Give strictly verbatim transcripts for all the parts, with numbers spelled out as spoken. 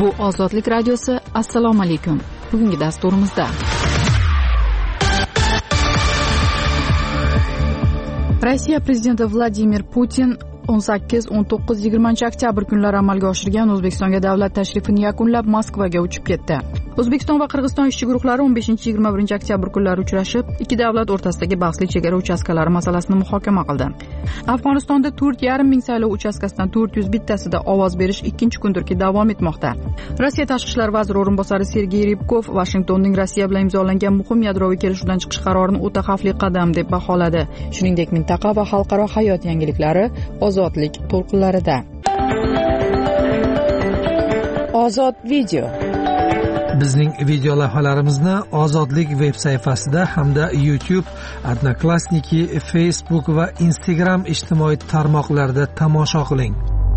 Bu Ozodlik radiosi. Assalomu alaykum. Bugungi dasturimizda Rossiya prezidenti Vladimir Putin o'n sakkiz, o'n to'qqiz, yigirmanchi oktyabr kunlari amalga oshirgan O'zbekistonga davlat tashrifini yakunlab Moskvaga uchib ketdi. O'zbekiston va Qirg'iziston ishchi guruhlari o'n beshinchi yigirma birinchi oktyabr kunlari uchrashib, ikki davlat o'rtasidagi bahsli chegara uchastkalari masalasini muhokama qildi. Afg'onistonda to'rt yarim ming saylov uchastkasidan to'rt yuz bittasida ovoz berish ikkinchi kundirki davom etmoqda. Rossiya tashqi ishlar vaziri o'rinbosari Sergey Rybkov Vashingtonning Rossiya bilan imzolangan muhim yadroviy kelishuvdan chiqish qarorini o'ta xavfli qadam deb baholadi. Shuningdek, mintaqa va xalqaro hayot yangiliklari ozodlik to'lqinlarida. Ozod video. Bizning video lavhalarimizni Ozodlik veb sayfasida hamda YouTube, Odnoklassniki, Facebook va Instagram ijtimoiy tarmoqlarida tomosha qiling.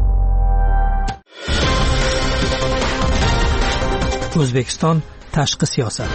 O'zbekiston tashqi siyosat.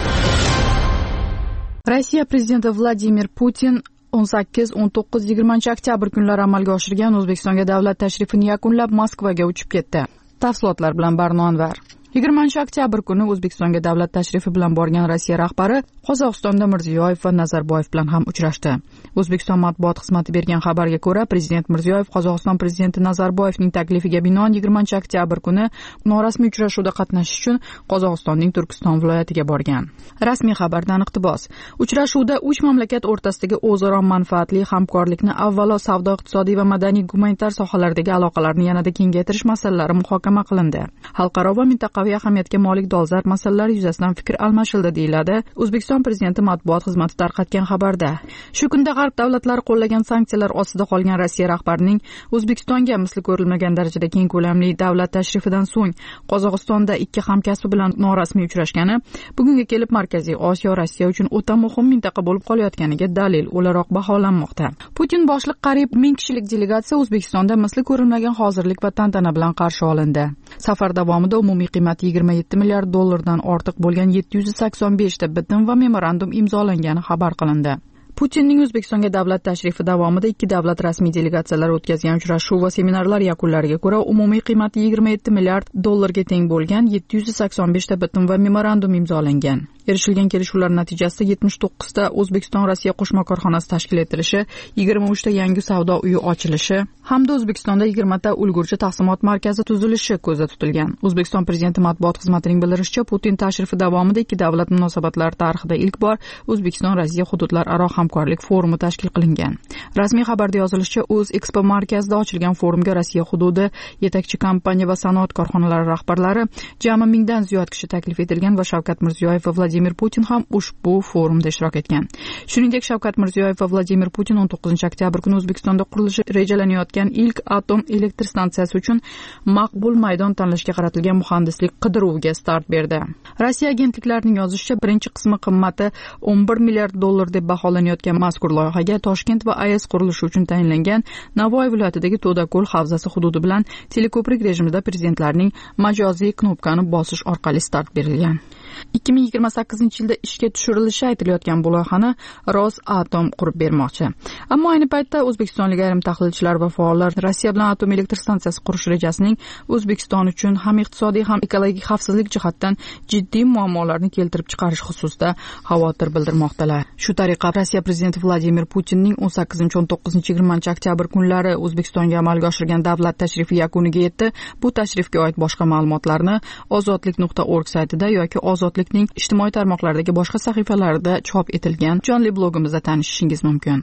Rossiya prezidenti Vladimir Putin o'n sakkiz, o'n to'qqiz, yigirmanchi oktyabr kunlari amalga oshirgan O'zbekistonga davlat tashrifini yakunlab Moskvaga uchib ketdi. Tafsilotlar bilan Barno Anvar. yigirmanchi oktyabr kuni O'zbekistonga davlat tashrifi bilan borgan Rossiya rahbari Qozog'istonda Mirziyoyev va Nazarboyev bilan ham uchrashdi. O'zbekiston matbuot xizmati bergan xabarga ko'ra, prezident Mirziyoyev Qozog'iston prezidenti Nazarboyevning taklifiga binoan yigirmanchi oktyabr kuni norasmiy uchrashuvda qatnashish uchun Qozog'istonning Turkiston viloyatiga borgan. Rasmiy xabardan iqtibos. Uchrashuvda uch mamlakat o'rtasidagi o'zaro manfaatli hamkorlikni avvalo savdo-iqtisodiy va madaniy-gumanitar sohalardagi aloqalarni yanada kengaytirish masalalari muhokama qilindi. Xalqaro va mintaqaviy ahamiyatga molik dolzarb masalalar yuzasidan fikr almashildi, deyiladi O'zbekiston prezidenti matbuot xizmati tarqatgan xabarda. Shu kunda G'arb davlatlari qo'llagan sanksiyalar ostida qolgan Rossiya rahbarining O'zbekistonga misli ko'rilmagan darajada keng ko'lamli davlat tashrifidan so'ng Qozog'istonda ikki hamkasbi bilan norasmiy uchrashgani bugunga kelib Markaziy Osiyo Rossiya uchun o'ta muhim mintaqa bo'lib qolayotganiga dalil o'laroq baholanmoqda. Putin boshliq qariyb ming kishilik delegatsiya O'zbekistonda misli ko'rilmagan hozirlik va tantana bilan qarshi olindi. Safar davomida umumiy qiymati yigirma yetti milliard dollardan ortiq bo'lgan yetti yuz sakson besh ta bitim va memorandum imzolangani xabar qilindi. Putinning O'zbekistonga davlat tashrifi davomida ikki davlat rasmiy delegatsiyalari o'tkazgan uchrashuv va seminarlar yakunlariga ko'ra umumiy qiymati yigirma yetti milliard dollarga teng bo'lgan yetti yuz sakson besh ta bitim va memorandum imzolangan. Erishilgan kelishuvlar natijasida yetmish to'qqiz ta O'zbekiston Rossiya qo'shma korxonasi tashkil etilishi, yigirma uch ta yangi savdo uyi ochilishi hamda O'zbekistonda yigirma ta ulgurji taqsimot markazi tuzilishi ko'zda tutilgan. O'zbekiston prezidenti matbuot xizmatining bildirishicha, Putin tashrifi davomida ikki davlat munosabatlari tarixida ilk bor O'zbekiston Rossiya hududlararo hamkorlik forumi tashkil qilingan. Rasmiy xabarda yozilishicha, O'z Expo markazida ochilgan forumga Rossiya hududi yetakchi kompaniya va sanoat korxonalari rahbarlari jami mingdan ziyod kishi taklif etilgan va Shavkat Mirziyoyev va Vladimir Putin ham ushbu forumda ishtirok etgan. Shuningdek, Shavkat Mirziyoyev va Vladimir Putin o'n to'qqizinchi oktyabr kuni O'zbekistonda qurilishi rejalanayotgan ilk atom elektr stansiyasi uchun maqbul maydon tanlashga qaratilgan muhandislik qidiruviga start berdi. Rossiya agentliklarining yozishicha, birinchi qismi qimmati o'n bir milliard dollar deb baholanayotgan mazkur loyihaga Toshkent va A E S qurilishi uchun tayinlangan Navoiy viloyatidagi To'dako'l havzasi hududi bilan teleko'prik rejimida prezidentlarning majoziy knopkani bosish orqali start berilgan. ikki ming yigirma sakkizinchi yilda ishga tushirilishi aytilayotgan bu loyihani Rosatom qurib bermoqchi. Ammo ayni paytda o'zbekistonlik ayrim tahlilchilar va faollar Rossiya bilan atom elektr stansiyasi qurish rejasining O'zbekiston uchun ham iqtisodiy ham ekologik xavfsizlik jihatdan jiddiy muammolarni keltirib chiqarish xususida xavotir bildirmoqdalar. Shu tariqa Rossiya prezidenti Vladimir Putinning o'n sakkizinchi, o'n to'qqizinchi, yigirmanchi oktyabr kunlari O'zbekistonga amalga oshirgan davlat tashrifi yakuniga yetdi. Bu tashrifga oid boshqa ma'lumotlarni ozodlik nuqta org saytida yoki Ozodlikning ijtimoiy tarmoqlardagi boshqa sahifalarida chop etilgan jonli blogimizda tanishishingiz mumkin.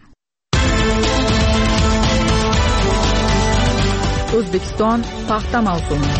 O'zbekiston paxta mavsumi.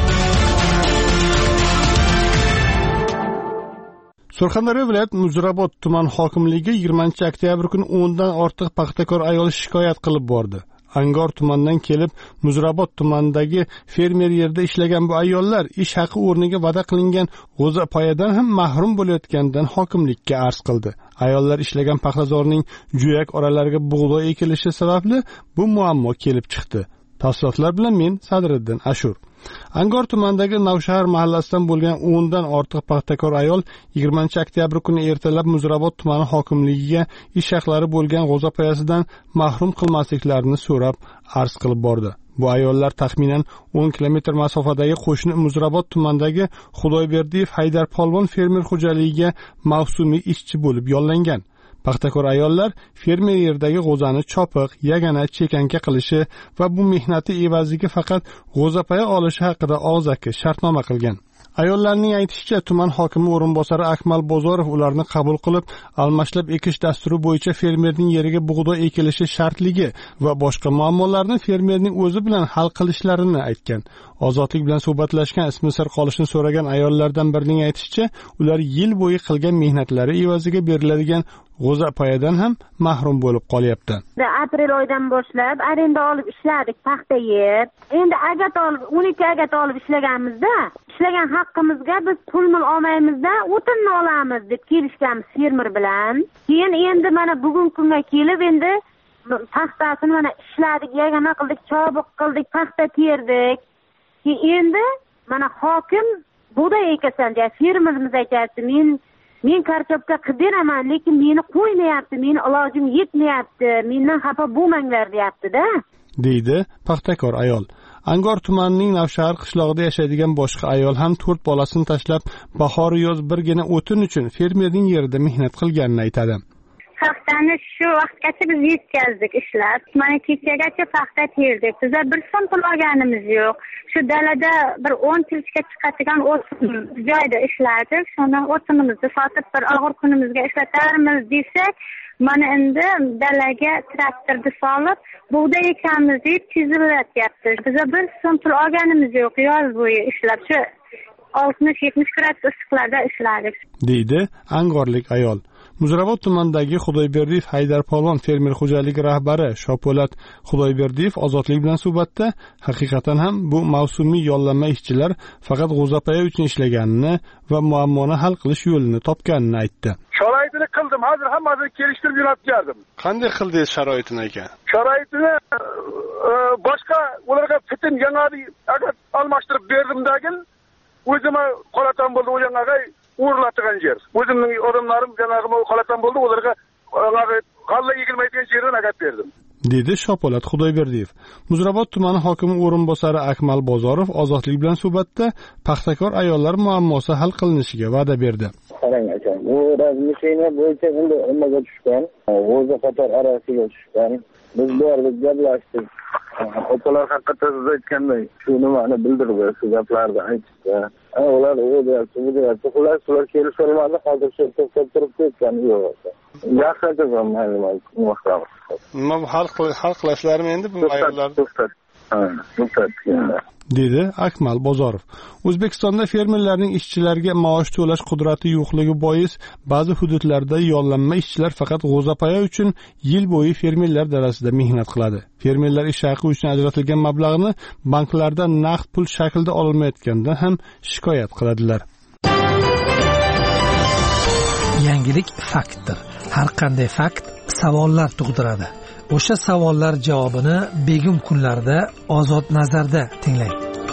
Surxondaryo viloyat Muzrabot tuman hokimligi yigirmanchi oktyabr kuni o'ndan ortiq paxtakor ayol shikoyat qilib bordi. Angor tumanidan kelib Muzrabot tumanidagi fermer yerda ishlagan bu ayollar ish haqi o'rniga va'da qilingan g'o'zapoyadan ham mahrum bo'layotganidan hokimlikka arz qildi. Ayollar ishlagan paxtazorning juyak oralariga bug'doy ekilishi sababli bu muammo kelib chiqdi. Tafsilotlar bilan men Sadriddin Ashur. Angor tumanidagi Navshahar mahallasidan bo'lgan o'ndan ortiq paxtakor ayol yigirmanchi oktyabr kuni ertalab Muzrabot tumani hokimligiga ish haqlari bo'lgan g'o'zapoyasidan mahrum qilmasliklarini so'rab arz qilib bordi. Bu ayollar taxminan o'n kilometr masofadagi qo'shni Muzrabot tumanidagi Xudoyberdiyev Haydar Polvon fermer xo'jaligiga mavsumiy ishchi bo'lib yollangan. Paxtakor ayollar fermer yerdagi g'o'zani chopiq, yagana, chekanka qilishi va bu mehnati evaziga faqat g'o'zapaya olishi haqida og'zaki shartnoma qilgan. Ayollarning aytishicha, tuman hokimi o'rinbosari Akmal Bozorov ularni qabul qilib, almashlab ekish dasturi bo'yicha fermerning yeriga bug'doy ekilishi shartligi va boshqa muammolarni fermerning o'zi bilan hal qilishlarini aytgan. Ozodlik bilan suhbatlashgan ismi sir qolishni so'ragan ayollardan birining aytishicha, ular yil bo'yi qilgan mehnatlari evaziga beriladigan g'o'zapayadan ham mahrum bo'lib qolyapti. Aprel oyidan boshlab arenda olib ishladik, paxta yer. Endi agat olib, o'n ikki agat olib ishlaganmizda, ishlagan haqqimizga biz pul-mul olmaymizda, o'tinni olamiz deb kelishganmiz fermer bilan. Keyin endi mana bugun kunga kelib endi paxtasini mana ishladik, yagana qildik, chobiq qildik, paxta terdik. Endi mana hokim bug'doy ekasan deb fermerimiz aytayapti, men men kartopka qidiraman, lekin meni qo'ymayapti, meni ilojim yetmayapti, mendan xafa bo'lmanglar deyapti-da, deydi paxtakor ayol. Angor tumanining Navshahar qishlog'ida yashaydigan boshqa ayol ham to'rt bolasini tashlab bahor yoz birgina o'tin uchun fermerning yerida mehnat qilganini aytadi. Paxtani shu vaqtgacha biz yetkazdik ishlab. Mana kechagacha paxta terdik. Bizlar bir so'm pul olganimiz yo'q. Shu dalada bir o'n tilga chiqadigan o'tin joyda ishladik. Shundan o'tinimizni sotib bir og'ir kunimizga ishlatarmiz desak, mana endi dalaga traktorni solib, bug'doy ekamiz deb chizilyapti. Bizlar bir so'm pul olganimiz yo'q yoz bo'yi ishlab. Shu oltmish yetmish gradus issiqlarda ishladik, deydi angorlik ayol. Muzrabot tumanidagi Xudoyberdiyev Haydar Polvon fermer xo'jaligi rahbari Shopolat Xudoyberdiyev Ozodlik bilan suhbatda haqiqatan ham bu mavsumiy yollanma ishchilar faqat g'o'zapaya uchun ishlaganini va muammoni hal qilish yo'lini topganini aytdi. Sharoitini qildim, hozir hammasini kelishtirib jo'natgandim. Qanday qildingiz sharoitini aka? Sharoitini boshqa ularga fitin yangi agar almashtirib berdimdagin o'zimga qolatan bo'ldi, o yangi uğurlatgan yer. O'zimning odamlarim janag'i qolatan bo'ldi, ularga g'alla egilmaydigan yerdan agat berdim, dedi Shopolat Xudoyberdiyev. Muzrabot tumani hokimi o'rinbosari Akmal Bozorov Ozodlik bilan suhbatda paxtakor ayollar muammosi hal qilinishiga va'da berdi. Qarang aka, bu razmishina bo'yicha endi nimaga tushgan? O'zi qator arasiga tushgan. Biz bu yerda gaplashdik. Opalar haqiqatda siz aytganday shu nimani bildirdi, shu gaplarni aytdi. Ular o'ylayapti, bu deyapti. Xullas ular kelishib olmadi, hozir shu to'xtab turib ketgan yo'q. Yaxshi aytaman, ma'lumot. Nima hal hal qilasizlarmi endi bu ayollarni? To'xtat. Ha, to'xtat. dedi Akmal Bozorov. O'zbekistonda fermerlarning ishchilarga maosh to'lash qudrati yo'qligi bois ba'zi hududlarda yollanma ishchilar faqat g'o'zapaya uchun yil bo'yi fermerlar dalasida mehnat qiladi. Fermerlar ish haqi uchun ajratilgan mablag'ni banklardan naqd pul shaklida ololmayotganidan ham shikoyat qiladilar. Yangilik faktdir. Har qanday fakt savollar tug'diradi. O'sha savollar javobini begim kunlarda Ozod nazarda tinglang.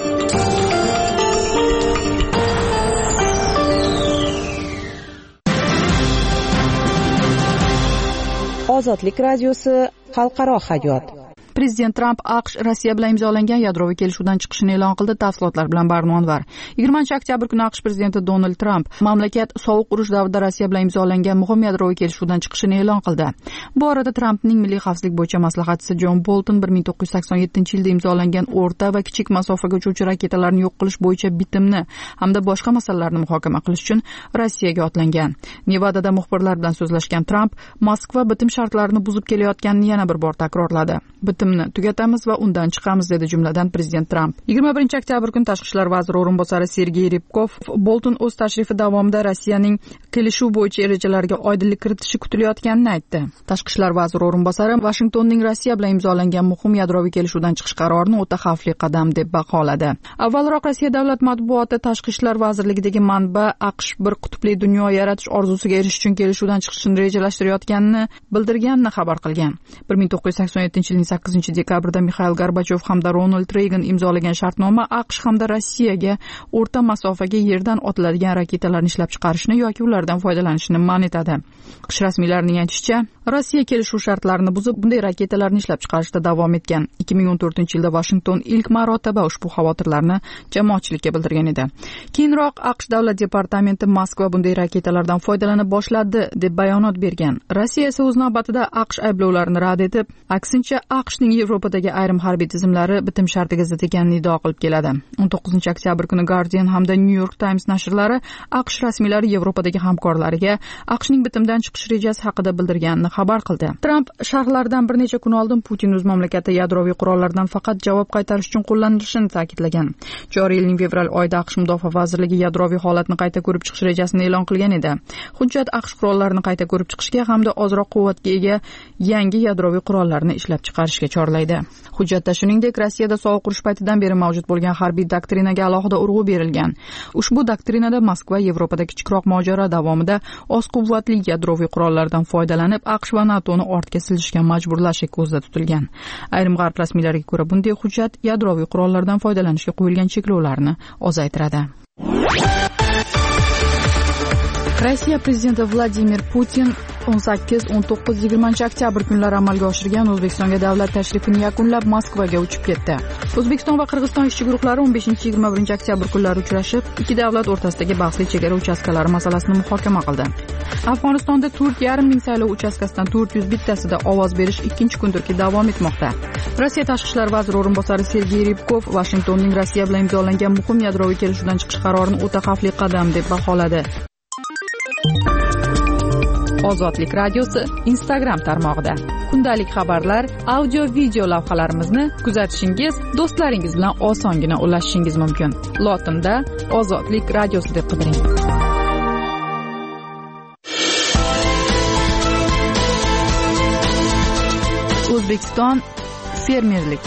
Ozodlik radiosi xalqaro hayot. Prezident Tramp AQSh Rossiya bilan imzolangan yadroviy kelishuvdan chiqishini e'lon qildi. Tafsilotlar bilan Barno Anvar. yigirmanchi oktyabr kuni AQSh prezidenti Donald Tramp mamlakat sovuq urush davrida Rossiya bilan imzolangan muhim yadroviy kelishuvdan chiqishini e'lon qildi. Bu orada Trampning milliy xavfsizlik bo'yicha maslahatchisi Jon Bolton bir ming to'qqiz yuz sakson yettinchi yilda imzolangan o'rta va kichik masofaga uchuvchi raketalarni yo'q qilish bo'yicha bitimni hamda boshqa masalalarni muhokama qilish uchun Rossiyaga otlangan. Nevadada muxbirlar bilan so'zlashgan Tramp Moskva bitim shartlarini buzib kelayotganini yana bir bor takrorladi. Bitim tugatamiz va undan chiqamiz, dedi jumladan prezident Tramp. yigirma birinchi oktyabr kuni tashqi ishlar vaziri o'rinbosari Sergey Rybkov Bolton o'z tashrifi davomida Rossiyaning kelishuv bo'yicha rejalariga oydinlik kiritishi kutilayotganini aytdi. Tashqi ishlar vaziri o'rinbosari Washingtonning Rossiya bilan imzolangan muhim yadroviy kelishuvdan chiqish qarorini o'ta xavfli qadam deb baholadi. Avvalroq Rossiya davlat matbuoti tashqi ishlar vazirligidagi manba AQSh bir qutbli dunyo yaratish orzusiga erishish uchun kelishuvdan chiqishni rejalashtirayotganini bildirganini xabar qilgan. bir ming to'qqiz yuz sakson yettinchi yilning sakkizinchi dekabrda Mikhail Gorbachov hamda Ronald Reagan imzolagan shartnoma AQSh hamda Rossiyaga o'rta masofaga yerdan otiladigan raketalarni ishlab chiqarishni yoki ulardan foydalanishni man etadi. AQSh rasmiylarining aytishicha, rossiya kelishuv shartlarini buzib bunday raketalarni ishlab chiqarishda davom etgan. ikki ming o'n to'rtinchi yilda Washington ilk marotaba ushbu xavotirlarni jamoatchilikka bildirgan edi. Keyinroq AQSh davlat departamenti Moskva bunday raketalardan foydalana boshladi deb bayonot bergan. Rossiya esa o'z navbatida AQSh ayblovlarini rad etib, aksincha AQShning Yevropadagi ayrim harbiy tizimlari bitim shartiga zid ekanini iddao qilib keladi. o'n to'qqizinchi oktyabr kuni Guardian hamda New York Times nashrlari AQSh rasmiylari Yevropadagi hamkorlariga AQShning bitimdan chiqish rejasi haqida bildirganini xabar qildi. Tramp sharhlaridan bir necha kun oldin Putin o'z mamlakatida yadroviy qurollardan faqat javob qaytarish uchun qo'llanilishini ta'kidlagan. Joriy yilning fevral oyida AQSh mudofaa vazirligi yadroviy holatni qayta ko'rib chiqish rejasini e'lon qilgan edi. Hujjat AQSh qurollarini qayta ko'rib chiqishga hamda ozroq quvvatga ega yangi yadroviy qurollarni ishlab chiqarishga chorlaydi. Hujjatda shuningdek Rossiyada sovuq urush paytidan beri mavjud bo'lgan harbiy doktrinaga alohida urg'u berilgan. Ushbu doktrinada Moskva Yevropada kichikroq mojaro davomida oz quvvatli yadroviy qurollardan foydalanib AQSh va NATOni ortga silishga majburlashi ko'zda tutilgan. Ayrim g'arb rasmiylariga ko'ra bunday hujjat yadroviy qurollardan foydalanishga qo'yilgan cheklovlarni ozaytiradi. Rossiya prezidenti Vladimir Putin o'n sakkiz, o'n to'qqiz, yigirmanchi oktyabr kunlari amalga oshirgan O'zbekistonga davlat tashrifini yakunlab Moskvaga uchib ketdi. O'zbekiston va Qirg'iziston ishchi guruhlari o'n beshinchi yigirma birinchi oktyabr kunlari uchrashib, ikki davlat o'rtasidagi bahsli chegara uchastkalari masalasini muhokama qildi. Afg'onistonda to'rt yarim ming saylov uchastkasidan to'rt yuz bittasida ovoz berish ikkinchi kundirki davom etmoqda. Rossiya tashqi ishlar vaziri o'rinbosari Sergey Rybkov Washingtonning Rossiya bilan imzolangan muhim yadroviy kelishuvdan chiqish qarorini o'ta xavfli qadam deb baholadi. Ozodlik radiosi Instagram tarmog'ida kundalik xabarlar, audio video lavhalarimizni kuzatishingiz, do'stlaringiz bilan osongina ulashishingiz mumkin. Lotinda Ozodlik radiosi deb qidiring. O'zbekiston fermerlik.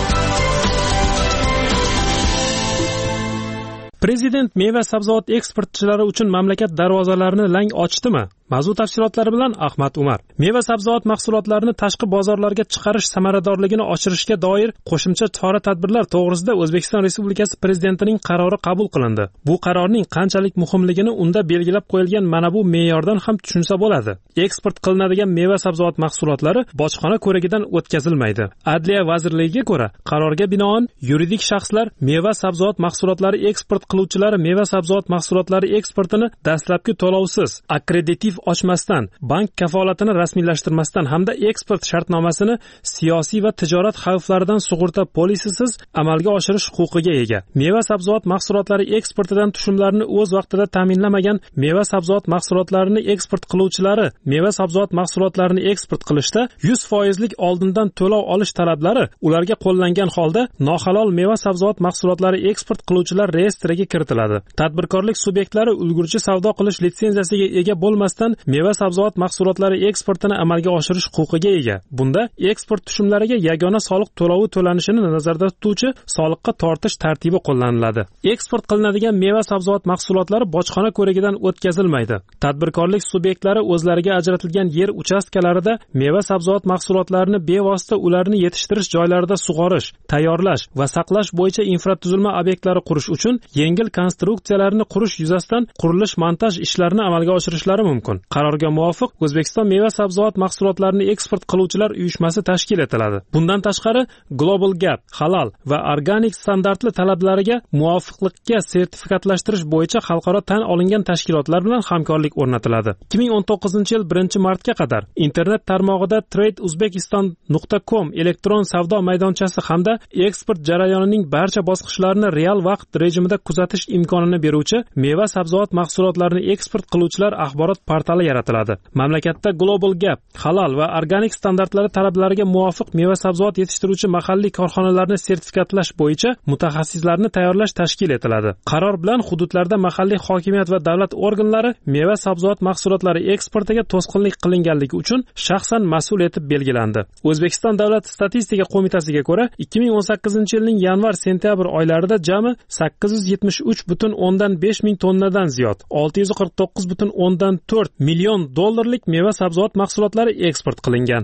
Prezident meva sabzavot eksportchilari uchun mamlakat darvozalarini lang ochdimi? Mavzu tafsilotlari bilan Ahmad Umar. Meva sabzavot mahsulotlarini tashqi bozorlarga chiqarish samaradorligini oshirishga doir qo'shimcha chora-tadbirlar to'g'risida O'zbekiston Respublikasi Prezidentining qarori qabul qilindi. Bu qarorning qanchalik muhimligini unda belgilab qo'yilgan mana bu me'yordan ham tushunsa bo'ladi. Eksport qilinadigan meva sabzavot mahsulotlari bojxona ko'rigidan o'tkazilmaydi. Adliya vazirligiga ko'ra, qarorga binoan yuridik shaxslar meva sabzavot mahsulotlari eksport qiluvchilari meva sabzavot mahsulotlari eksportini dastlabki to'lovsiz, akkreditiv ochmasdan, bank kafolatini rasmiylashtirmasdan hamda eksport shartnomasini siyosiy va tijorat xavflaridan sug'urta polisisiz amalga oshirish huquqiga ega. Meva sabzavot mahsulotlari eksportidan tushumlarni o'z vaqtida ta'minlamagan meva sabzavot mahsulotlarini eksport qiluvchilari meva sabzavot mahsulotlarini eksport qilishda yuz foiz lik oldindan to'lov olish talablari ularga qo'llangan holda nohalol meva sabzavot mahsulotlari eksport qiluvchilar reyestriga kiritiladi. Tadbirkorlik subyektlari ulgurji savdo qilish litsenziyasiga ega bo'lmasdan meva sabzavot mahsulotlari eksportini amalga oshirish huquqiga ega. Bunda eksport tushumlariga yagona soliq to'lovi to'lanishini nazarda tutuvchi soliqqa tortish tartibi qo'llaniladi. Eksport qilinadigan meva sabzavot mahsulotlari bojxona ko'rigidan o'tkazilmaydi. Tadbirkorlik subyektlari o'zlariga ajratilgan yer uchastkalarida meva sabzavot mahsulotlarini bevosita ularni yetishtirish joylarida sug'orish, tayyorlash va saqlash bo'yicha infratuzilma obyektlari qurish uchun yengil konstruksiyalarni qurish yuzasidan qurilish-montaj ishlarini amalga oshirishlari mumkin. Qarorga muvofiq O'zbekiston meva sabzavot mahsulotlarini eksport qiluvchilar uyushmasi tashkil etiladi. Bundan tashqari Global Gap, halal va organik standartli talablariga muvofiqlikka sertifikatlashtirish bo'yicha xalqaro tan olingan tashkilotlar bilan hamkorlik o'rnatiladi. ikki ming o'n to'qqizinchi yil birinchi martga qadar internet tarmog'ida trade uzbekistan nuqta com elektron savdo maydonchasi hamda eksport jarayonining barcha bosqichlarini real vaqt rejimida kuzatish imkonini beruvchi meva sabzavot mahsulotlarini eksport qiluvchilar axborot portali yaratiladi. Mamlakatda Global Gap, halal va organik standartlari talablariga muvofiq meva sabzavot yetishtiruvchi mahalliy korxonalarni sertifikatlash bo'yicha mutaxassislarni tayyorlash tashkil etiladi. Qaror bilan hududlarda mahalliy hokimiyat va davlat organlari meva sabzavot mahsulotlari eksportiga to'sqinlik qilinganligi uchun shaxsan mas'ul etib belgilandi. O'zbekiston Davlat statistika qo'mitasiga ko'ra, ikki ming o'n sakkizinchi yilning yanvar-sentyabr oylarida jami sakkiz yuz yetmish uch butun o'ndan besh ming tonnadan ziyod, olti yuz qirq to'qqiz butun o'ndan to'rt million dollarlik meva sabzavot mahsulotlari eksport qilingan.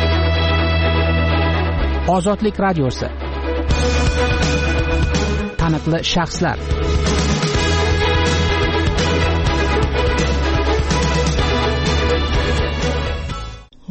Ozodlik radiosi. Taniqli shaxslar.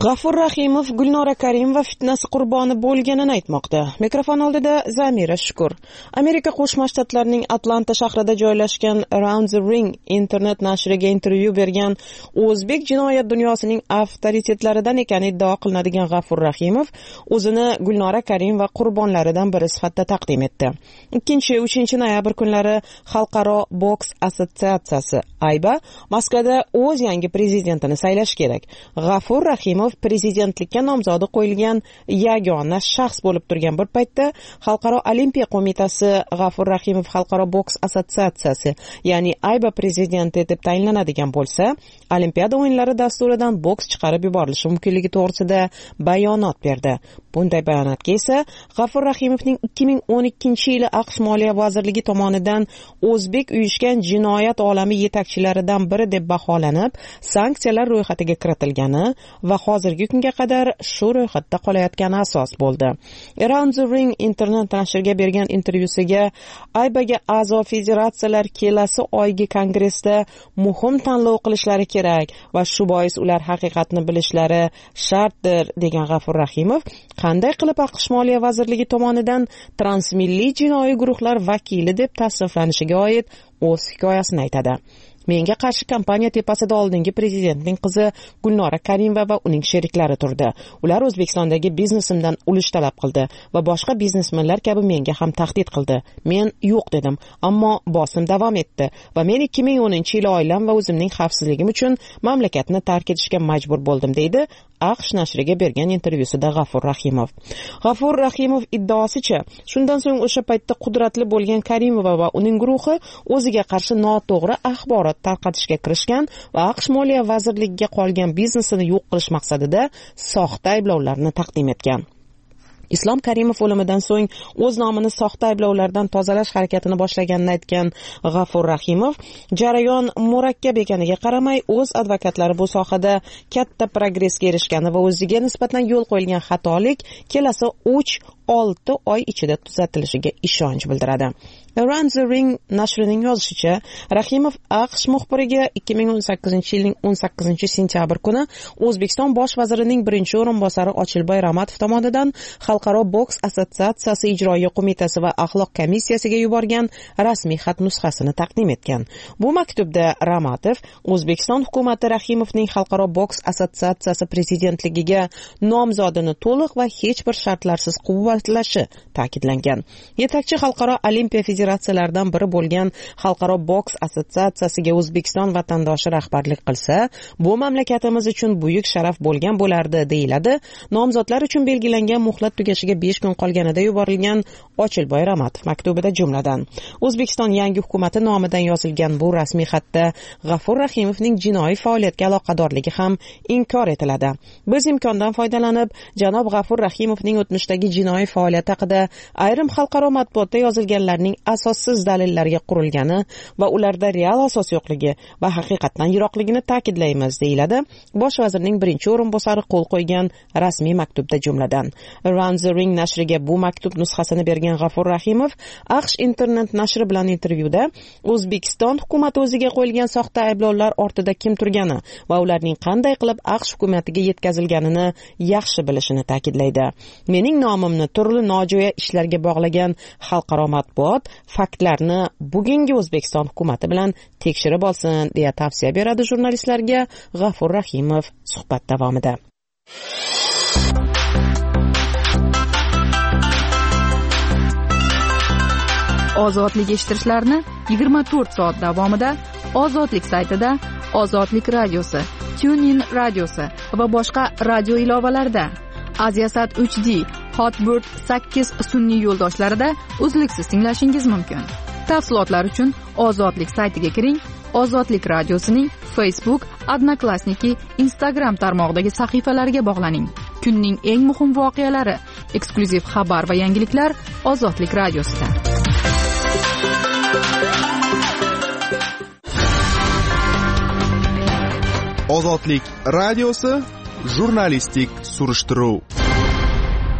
G'afur Rahimov Gulnora Karimova fitnasi qurboni bo'lganini aytmoqda. Mikrofon oldida Zamira Shukur. Amerika Qo'shma Shtatlarining Atlanta shahrida joylashgan Around the Ring internet nashriga intervyu bergan o'zbek jinoyat dunyosining avtoritetlaridan ekani iddao qilinadigan G'afur Rahimov o'zini Gulnora Karimova qurbonlaridan biri sifatida taqdim etdi. ikkinchi uchinchi noyabr kunlari Xalqaro boks assotsiatsiyasi ayba Moskvada o'z yangi prezidentini saylash kerak. G'afur Rahimov prezidentlikka nomzodi qo'yilgan yagona shaxs bo'lib turgan bir paytda Xalqaro olimpiya qo'mitasi G'afur Rahimov Xalqaro boks assotsiatsiyasi, ya'ni ayba prezidenti etib tayinlanadigan bo'lsa, Olimpiada o'yinlari dasturidan boks chiqarib yuborilishi mumkinligi to'g'risida bayonot berdi. Bunday bayonotga esa G'afur Rahimovning ikki ming o'n ikkinchi yili AQSh Moliya vazirligi tomonidan o'zbek uyushgan jinoyat olami yetakchilaridan biri deb baholanib, sanksiyalar ro'yxatiga kiritilgani va hozirgi kunga qadar shu ro'yxatda qolayotgani asos bo'ldi. Around the Ring internet nashriga bergan intervyusiga aybaga a'zo federatsiyalar kelasi oygi kongressda muhim tanlov qilishlari kerak va shu bois ular haqiqatni bilishlari shartdir degan G'afur Rahimov qanday qilib AQSh Moliya vazirligi tomonidan transmilliy jinoiy guruhlar vakili deb tasniflanishiga oid o'z hikoyasini aytadi. Menga qarshi kampaniya tepasida oldingi prezidentning qizi Gulnora Karimova va uning sheriklari turdi. Ular O'zbekistondagi biznesimdan ulush talab qildi va boshqa biznesmenlar kabi menga ham tahdid qildi. Men yo'q dedim, ammo bosim davom etdi va men ikki ming o'ninchi yil oilam va o'zimning xavfsizligim uchun mamlakatni tark etishga majbur bo'ldim, deydi AQSh nashriga bergan intervyusida G'afur Rahimov. G'afur Rahimov iddaosicha, shundan so'ng o'sha paytda qudratli bo'lgan Karimova va uning guruhi o'ziga qarshi noto'g'ri axborot tarqatishga kirishgan va AQSh Moliya vazirligiga qolgan biznesini yo'q qilish maqsadida soxta ayblovlarni taqdim etgan. Islom Karimov o'limidan so'ng o'z nomini soxta ayblovlardan tozalash harakatini boshlaganini aytgan G'afur Rahimov, jarayon murakkab ekaniga qaramay, o'z advokatlari bu sohada katta progressga erishgani va o'ziga nisbatan yo'l qo'yilgan xatolik kelasi uch olti oy ichida tuzatilishiga ishonch bildiradi. Around the Ring nashrining yozishicha, Rahimov AQSh muxbiriga ikki ming o'n sakkizinchi yilning o'n sakkizinchi sentyabr kuni O'zbekiston bosh vazirining birinchi o'rinbosari Ochilboy Ramatov tomonidan Xalqaro boks assotsiatsiyasi ijroiya qo'mitasi va axloq komissiyasiga yuborgan rasmiy xat nusxasini taqdim etgan. Bu maktubda Ramatov O'zbekiston hukumati Rahimovning Xalqaro boks assotsiatsiyasi prezidentligiga nomzodini to'liq va hech bir shartlarsiz quvvatlashi ta'kidlangan. Yetakchi xalqaro olimpiya federatsiyalaridan biri bo'lgan Xalqaro boks assotsiatsiyasiga O'zbekiston vatandoshi rahbarlik qilsa, bu mamlakatimiz uchun buyuk sharaf bo'lgan bo'lardi, deyiladi. Nomzodlar uchun belgilangan muhlat tugashiga besh kun qolganida yuborilgan Ochilboy Ramatov maktubida jumladan O'zbekiston yangi hukumati nomidan yozilgan bu rasmiy xatda G'afur Rahimovning jinoiy faoliyatga aloqadorligi ham inkor etiladi. Biz imkondan foydalanib, janob G'afur Rahimovning o'tmishdagi jinoiy faoliyati haqida ayrim xalqaro matbuotda yozilganlarning asossiz dalillarga qurilgani va ularda real asos yo'qligi va haqiqatdan yiroqligini ta'kidlaymiz, deyiladi bosh vazirning birinchi o'rinbosari qo'l qo'ygan rasmiy maktubda jumladan. Around the Ring nashriga bu maktub nusxasini bergan G'afur Rahimov AQSh internet nashri bilan intervyuda O'zbekiston hukumati o'ziga qo'yilgan soxta ayblovlar ortida kim turgani va ularning qanday qilib AQSh hukumatiga yetkazilganini yaxshi bilishini ta'kidlaydi. Mening nomimni turli nojo'ya ishlarga bog'lagan xalqaro matbuot faktlarni bugungi O'zbekiston hukumati bilan tekshirib olsin, deya tavsiya beradi jurnalistlarga G'afur Rahimov suhbat davomida. Ozodlik eshittirishlarni yigirma to'rt soat davomida Ozodlik saytida, Ozodlik radiosi, TuneIn radiosi va boshqa radio ilovalarida, Aziasat uch D, Hotbird sakkiz sun'iy yo'ldoshlarida uzluksiz tinglashingiz mumkin. Tafsilotlar uchun Ozodlik saytiga kiring. Ozodlik radiosining Facebook, Odnoklassniki, Instagram tarmog'idagi sahifalariga bog'laning. Kunning eng muhim voqealari, eksklyuziv xabar va yangiliklar Ozodlik radiosida. Ozodlik radiosi, jurnalistik surishtiruv.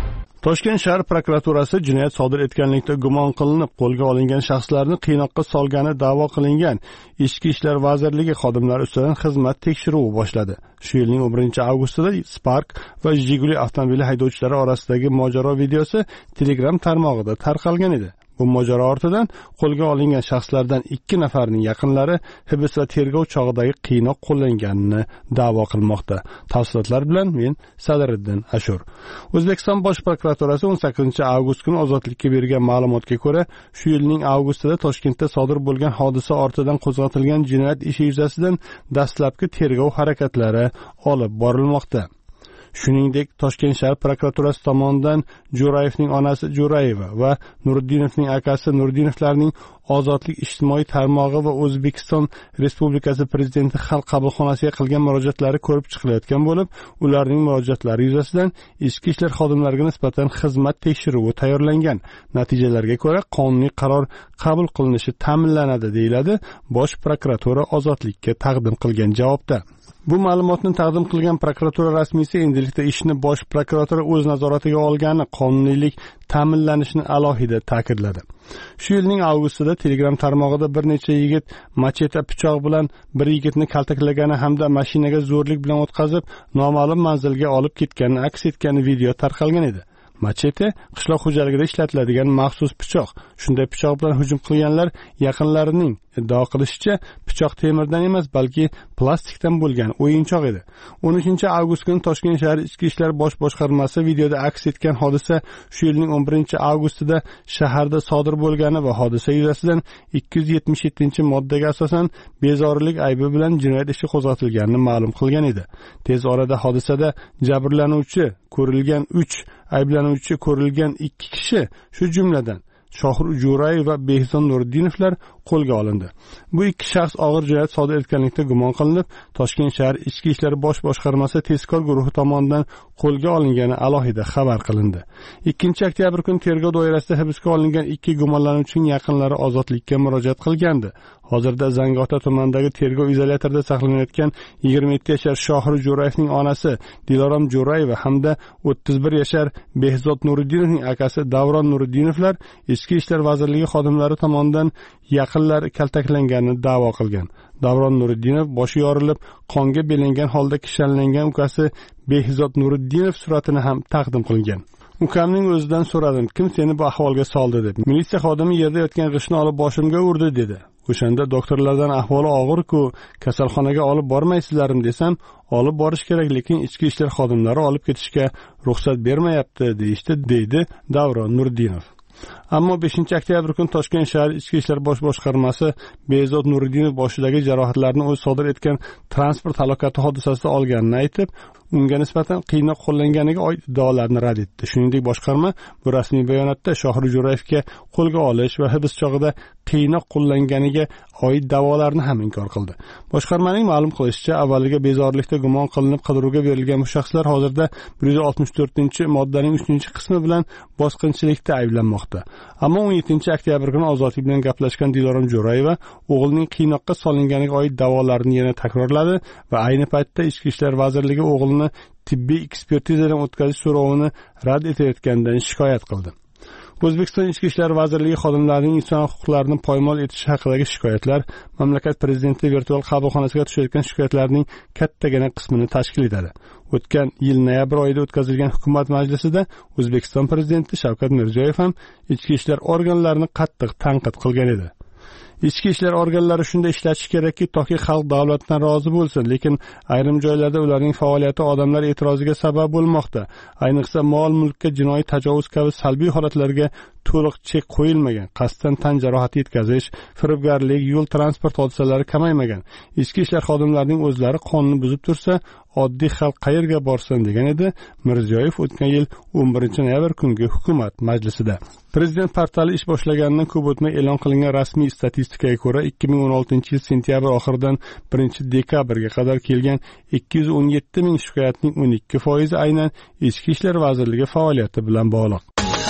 Toshkent shahar prokuraturasi jinoyat sodir etganlikda gumon qilinib qo'lga olingan shaxslarni qiynoqqa solgani da'vo qilingan Ichki ishlar vazirligi xodimlari ustidan xizmat tekshiruvi boshladi. Shu yilning o'n birinchi avgustida Spark va Jiguli avtomobili haydovchilari orasidagi mojaro videosi Telegram tarmog'ida tarqalgan edi. Bu mojaro ortidan qo'lga olingan shaxslardan ikki nafarining yaqinlari hibs va tergov chog'idagi qiynoq qo'llanganini da'vo qilmoqda. Tafsilotlar bilan men Sadriddin Ashur. O'zbekiston Bosh prokuraturasi o'n sakkizinchi avgust kuni ozodlikka bergan ma'lumotga ko'ra, shu yilning avgustida Toshkentda sodir bo'lgan hodisa ortidan qo'zg'atilgan jinoyat ishi yuzasidan dastlabki tergov harakatlari olib borilmoqda. Shuningdek, Toshkent shahar prokuraturasi tomonidan Jo'rayevning onasi Jo'rayeva va Nuriddinovning akasi Nuriddinovlarning Ozodlik ijtimoiy tarmog'i va O'zbekiston Respublikasi Prezidenti xalq qabulxonasiga qilgan murojaatlari ko'rib chiqilayotgan bo'lib, ularning murojaatlari yuzasidan ichki ishlar xodimlariga nisbatan xizmat tekshiruvi tayyorlangan. Natijalarga ko'ra qonuniy qaror qabul qilinishi ta'minlanadi, deyiladi Bosh prokuratura Ozodlikka taqdim qilgan javobda. Bu ma'lumotni taqdim qilgan prokuratura rasmiysi endilikda ishni Bosh prokuratura o'z nazoratiga olgani qonuniylik ta'minlanishini alohida ta'kidladi. Shu yilning avgustida Telegram tarmog'ida bir necha yigit macheta pichoq bilan bir yigitni kaltaklagani hamda mashinaga zo'rlik bilan o'tkazib, noma'lum manzilga olib ketgani aks etgan video tarqalgan edi. Machete qishloq xo'jaligida ishlatiladigan maxsus pichoq. Shunday pichoq bilan hujum qilganlar yaqinlarining iddao qilishicha, pichoq temirdan emas, balki plastikdan bo'lgan o'yinchoq edi. o'n uchinchi avgust kuni Toshkent shahar Ichki ishlar bosh boshqarmasi videoda aks etgan hodisa shu yilning o'n birinchi avgustida shaharda sodir bo'lgani va hodisa yuzasidan ikki yuz yetmish yettinchi moddaga asosan bezorilik aybi bilan jinoyat ishi qo'zg'atilganini ma'lum qilgan edi. Tez orada hodisada jabrlanuvchi ko'rilgan uch, ayblanuvchi ko'rilgan ikki kishi, shu jumladan Shohir Jo'rayev va Behzod Nuriddinovlar qo'lga olindi. Bu ikki shaxs og'ir jinoyat sodir etganlikda gumon qilinib, Toshkent shahar Ichki ishlar bosh boshqarmasi tezkor guruhi tomonidan qo'lga olingani alohida xabar qilindi. ikkinchi oktyabr kuni tergov doirasida hibsga olingan ikki gumonlanuvchining yaqinlari ozodlikka murojaat qilgandi. Hozirda Zangiota tumanidagi tergov izolyatorida saqlanayotgan yigirma yetti yashar Shohir Jo'rayevning onasi Dilorom Jo'rayeva hamda o'ttiz bir yashar Behzod Nuriddinovning akasi Davron Nuriddinovlar Ichki ishlar vazirligi xodimlari tomonidan yaqinlari kaltaklanganini da'vo qilgan. Davron Nuriddinov boshi yorilib, qonga belangan holda kishanlangan ukasi Behzod Nuriddinov suratini ham taqdim qilgan. Ukamning o'zidan so'radim, kim seni bu ahvolga soldi deb. Militsiya xodimi yerda yotgan g'ishni olib boshimga urdi dedi. O'shanda doktorlardan ahvoli og'ir-ku, kasalxonaga olib bormaysizlarmi desam, olib borish kerak, lekin ichki ishlar xodimlari olib ketishga ruxsat bermayapti deyishdi, deydi Davron Nuriddinov. Ammo beshinchi oktyabr kuni Toshkent shahar Ichki ishlar bosh boshqarmasi Behzod Nuriddinov boshidagi jarohatlarni o'z sodir etgan transport halokati hodisasida olganini aytib, unga nisbatan qiynoq qo'llanganiga oid iddaolarni rad etdi. Shuningdek, boshqarma bu rasmiy bayonotda Shohir Jo'rayevga qo'lga olish va hibs chog'ida qiynoq qo'llanganiga oid da'volarni ham inkor qildi. Boshqarmaning ma'lum qilishicha, avvaliga bezorilikda gumon qilinib qidiruvga berilgan bu shaxslar hozirda bir yuz oltmish to'rtinchi moddaning uchinchi qismi bilan bosqinchilikda ayblanmoqda. Ammo o'n yettinchi oktyabr kuni ozodlik bilan gaplashgan Dilorom Jo'rayeva o'g'lining qiynoqqa solinganiga oid da'volarini yana takrorladi va ayni paytda Ichki ishlar vazirligi o'g'lini tibbiy ekspertizadan o'tkazish so'rovini rad etayotganidan shikoyat qildi. O'zbekiston Ichki ishlar vazirligi xodimlarining inson huquqlarini poymol etishi haqidagi shikoyatlar mamlakat prezidenti virtual qabulxonasiga tushayotgan shikoyatlarning kattagina qismini tashkil etadi. O'tgan yil noyabr oyida o'tkazilgan hukumat majlisida O'zbekiston prezidenti Shavkat Mirziyoyev ham ichki ishlar organlarini qattiq tanqid qilgan edi. Ichki ishlar organlari shunda ishlashi kerakki, toki xalq davlatdan rozi bo'lsin, lekin ayrim joylarda ularning faoliyati odamlar e'tiroziga sabab bo'lmoqda. Ayniqsa mol-mulkka jinoiy tajovuz kabi salbiy holatlarga to'liq chek qo'yilmagan, qasddan tan jarohati yetkazish, firibgarlik, yo'l transport hodisalari kamaymagan. Ichki ishlar xodimlarining o'zlari qonunni buzib tursa, oddiy xalq qayerga borsin, degan edi Mirziyoyev o'tgan yil o'n birinchi noyabr kungi hukumat majlisida. Prezident portali ish boshlaganidan ko'p o'tmay e'lon qilingan rasmiy statistikaga ko'ra, ikki ming o'n oltinchi yil sentyabr oxiridan birinchi dekabrga qadar kelgan ikki yuz o'n yetti ming shikoyatning o'n ikki foizi aynan Ichki ishlar vazirligi faoliyati bilan bog'liq.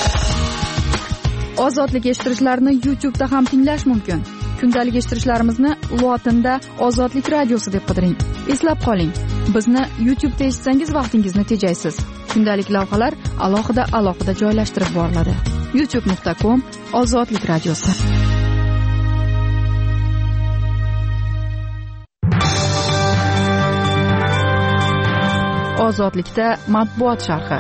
Ozodlik eshittirishlarni YouTube da ham tinglash mumkin. Kundalik eshittirishlarimizni lotinda Ozodlik radiosi deb qidiring. Eslab qoling, bizni YouTube da eshitsangiz vaqtingizni tejaysiz. kundalik lavhalar alohida alohida joylashtirib boriladi. youtube nuqta com ozodlik radiosi. Ozodlikda matbuot sharhi.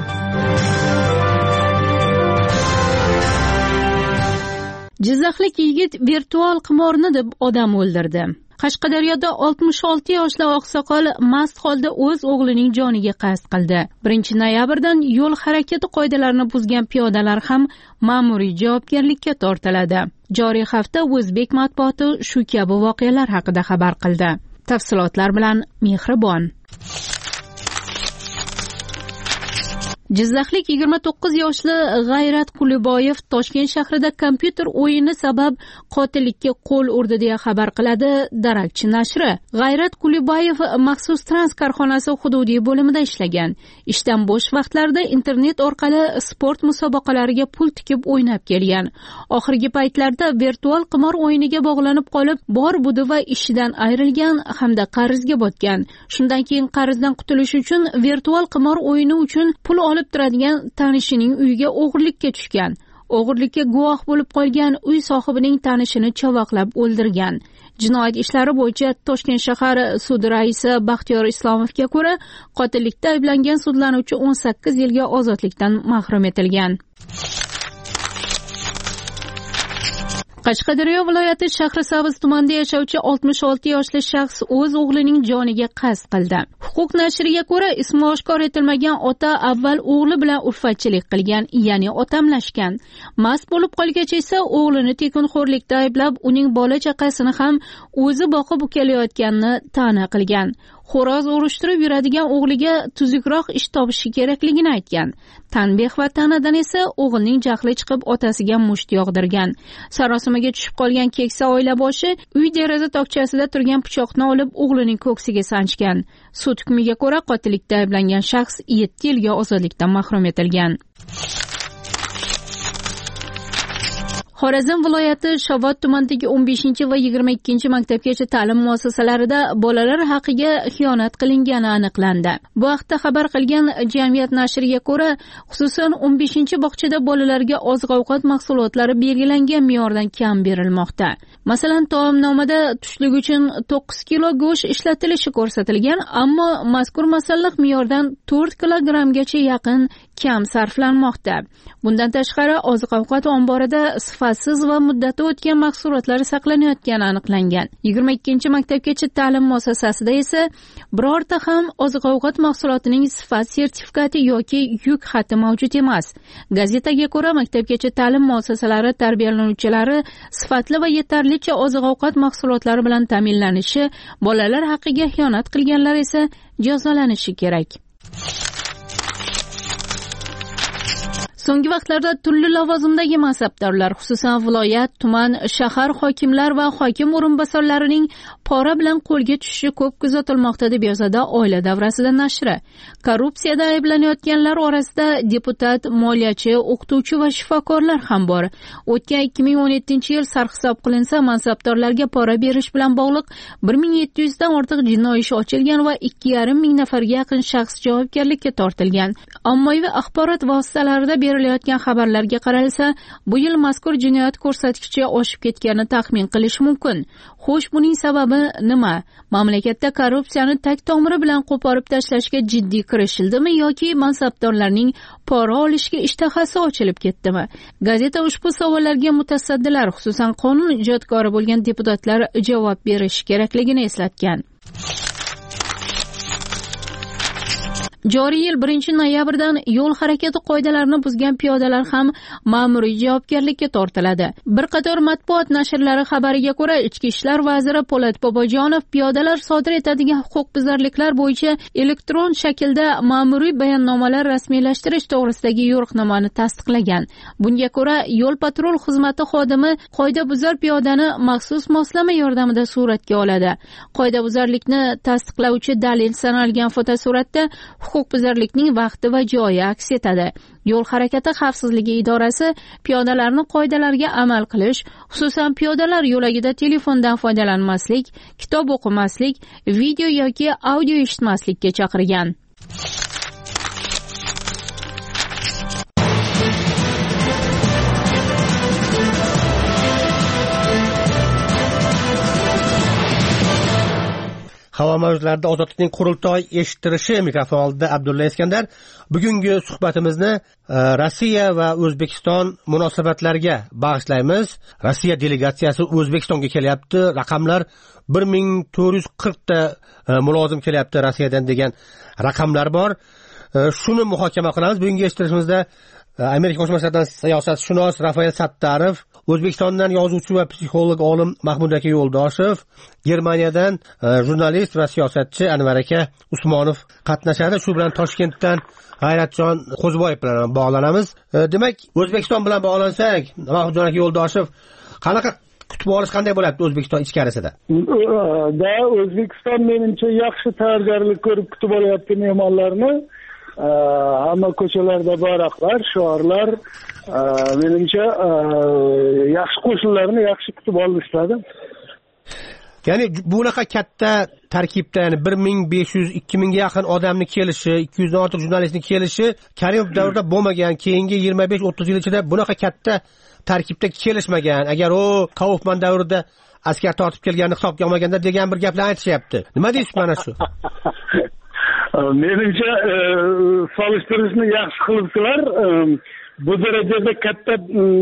Jizzaxlik yigit virtual qimorni deb odam o'ldirdi. Qashqadaryoda oltmish olti yoshli oqsoqol mast holda o'z o'g'lining joniga qasd qildi. birinchi noyabrdan yo'l harakati qoidalarini buzgan piyodalar ham ma'muriy javobgarlikka tortiladi. Joriy hafta o'zbek matbuoti shu kabi voqealar haqida xabar qildi. Tafsilotlar bilan Mehribon. Jizzaxlik yigirma to'qqiz yoshli G'ayrat Quliboyev Toshkent shahrida kompyuter o'yini sabab qotillikka qo'l urdi deya xabar qiladi Darakchi nashri. G'ayrat Quliboyev maxsus trans korxonasi hududiy bo'limida ishlagan. Ishdan bo'sh vaqtlarida internet orqali sport musobaqalariga pul tikib o'ynab kelgan. Oxirgi paytlarda virtual qimor o'yiniga bog'lanib qolib, bor budi va ishidan ayrilgan hamda qarzga botgan. Shundan keyin qarzdan qutulish uchun virtual qimor o'yini uchun pul olib turadigan tanishining uyiga o'g'irlikka tushgan. O'g'irlikka guvoh bo'lib qolgan uy sohibining tanishini chavaqlab o'ldirgan. Jinoyat ishlari bo'yicha Toshkent shahar sudi raisi Baxtiyor Islomovga ko'ra, qotillikda ayblangan sudlanuvchi o'n sakkiz yilga ozodlikdan mahrum etilgan. Qashqadaryo viloyati Shahrisabz tumanida yashovchi oltmish olti yoshli shaxs o'z o'g'lining joniga qasd qildi. Huquq nashriga ko'ra, ismi oshkor etilmagan ota avval o'g'li bilan ulfatchilik qilgan, ya'ni otamlashgan. Mast bo'lib qolgach esa o'g'lini tekinxo'rlikda ayblab, uning bola chaqasini ham o'zi boqib ukalayotganini ta'na qilgan. Xo'roz urushtirib yuradigan o'g'liga tuzukroq ish topishi kerakligini aytgan. Tanbeh va ta'nadan esa o'g'ilning jahli chiqib otasiga musht yog'dirgan. Sarosimaga tushib qolgan keksa oila boshi uy deraza tokchasida turgan pichoqni olib o'g'lining ko'ksiga sanchgan. Sud hukmiga ko'ra qotillikda ayblangan shaxs yetti yilga ozodlikdan mahrum etilgan. Xorazm viloyati Shovot tumanidagi o'n beshinchi va yigirma ikkinchi maktabgacha ta'lim muassasalarida bolalar haqiga xiyonat qilingani aniqlandi. Bu haqda xabar qilgan Jamiyat nashriga ko'ra, xususan o'n beshinchi bog'chada bolalarga oziq-ovqat mahsulotlari belgilangan me'yordan kam berilmoqda. Masalan, taomnomada tushlik uchun to'qqiz kilo go'sht ishlatilishi ko'rsatilgan, ammo mazkur masalliq me'yordan to'rt kilogrammgacha yaqin kam sarflanmoqda. Bundan tashqari, oziq-ovqat omborida sifatsiz va muddati o'tgan mahsulotlar saqlanayotgani aniqlangan. yigirma ikkinchi maktabgacha ta'lim muassasasida esa birorta ham oziq-ovqat mahsulotining sifat sertifikati yoki yuk xati mavjud emas. Gazetaga ko'ra, maktabgacha ta'lim muassasalari tarbiyalanuvchilari sifatli va yetarlicha oziq-ovqat mahsulotlari bilan ta'minlanishi, bolalar haqiga xiyonat qilganlar esa jazolanishi kerak. So'nggi vaqtlarda turli lavozimdagi mansabdorlar, xususan viloyat, tuman, shahar hokimlar va hokim o'rinbosarlarining pora bilan qo'lga tushishi ko'p kuzatilmoqda deb yozadi Oila davrasida nashri. Korrupsiyada ayblanayotganlar orasida deputat, moliyachi, o'qituvchi va shifokorlar ham bor. O'tgan ikki ming o'n yettinchi yil sarhisob qilinsa, mansabdorlarga pora berish bilan bog'liq bir ming yetti yuz dan ortiq jinoiy ish ochilgan va ikki yarim ming nafarga yaqin shaxs javobgarlikka tortilgan. Ommaviy axborot vositalarida berilayotgan xabarlarga qaralsa, bu yil mazkur jinoyat ko'rsatkichi oshib ketgani taxmin qilish mumkin. Xo'sh, buning sababi nima? Mamlakatda korrupsiyani tag tomiri bilan qo'porib tashlashga jiddiy kirishildimi yoki mansabdorlarning pora olishga ishtahasi ochilib ketdimi? Gazeta ushbu savollarga mutasaddilar, xususan qonun ijodkori bo'lgan deputatlar javob berish kerakligini eslatgan. Joriy yil birinchi noyabrdan yo'l harakati qoidalarini buzgan piyodalar ham ma'muriy javobgarlikka tortiladi. Bir qator matbuot nashrlari xabariga ko'ra, Ichki ishlar vaziri Po'lat Bobojonov piyodalar sodir etadigan huquqbuzarliklar bo'yicha elektron shaklda ma'muriy bayonnomalar rasmiylashtirish to'g'risidagi yo'riqnomani tasdiqlagan. Bunga ko'ra, yo'l patrul xizmati xodimi qoidabuzar piyodani maxsus moslama yordamida suratga oladi. Qoidabuzarlikni tasdiqlovchi dalil sanalgan fotosuratda huquqbuzarlikning vaqti va joyi aks etadi. Yo'l harakati xavfsizligi idorasi piyodalarni qoidalarga amal qilish, xususan piyodalar yo'lagida telefondan foydalanmaslik, kitob o'qimaslik, video yoki audio eshitmaslikka chaqirgan. havo mavjlarida ozodlikning qurultoy eshittirishi mikrofon oldida Abdulla Iskandar. Bugungi suhbatimizni e, Rossiya va O'zbekiston munosabatlariga bag'ishlaymiz. Rossiya delegatsiyasi O'zbekistonga kelyapti. Raqamlar bir ming to'rt yuz qirq ta e, mulozim kelyapti Rossiyadan degan raqamlar bor. E, shuni muhokama qilamiz. Bugungi eshittirishimizda e, Amerika Qo'shma Shtatlari siyosatshunos Rafael Sattarov, O'zbekistondan yozuvchi va psixolog olim Mahmud aka Yo'ldoshev, Germaniyadan e, jurnalist va siyosatchi Anvar aka Usmonov qatnashadi. Shu bilan Toshkentdan G'ayratjon Qo'ziboyev bilan bog'lanamiz. E, demak, O'zbekiston bilan bog'lansak, Mahmud aka Yo'ldoshev, qanaqa kutib olish qanday bo'lyapti O'zbekiston ichkarisida? Da O'zbekiston menimcha yaxshi tayyorgarlik ko'rib kutib olyapti mehmonlarni. Hamma ko'chalarda bayroqlar, shiorlar, menimcha yaxshi qo'shinlarni yaxshi kutib olishadi. Ya'ni bunaqa katta tarkibda, ya'ni bir ming besh yuz ikki mingga yaqin odamni kelishi, ikki yuzdan ortiq jurnalistni kelishi Karimov davrida bo'lmagan, keyingi yigirma besh o'ttiz yil ichida bunaqa katta tarkibda kelishmagan. Agar o Kaufman davrida askar tortib kelganini hisobga olmaganda degan bir gaplar aytishyapti. Nima deysiz mana shu? Menimcha solishtirishni yaxshi qilibsizlar. Bu darajada katta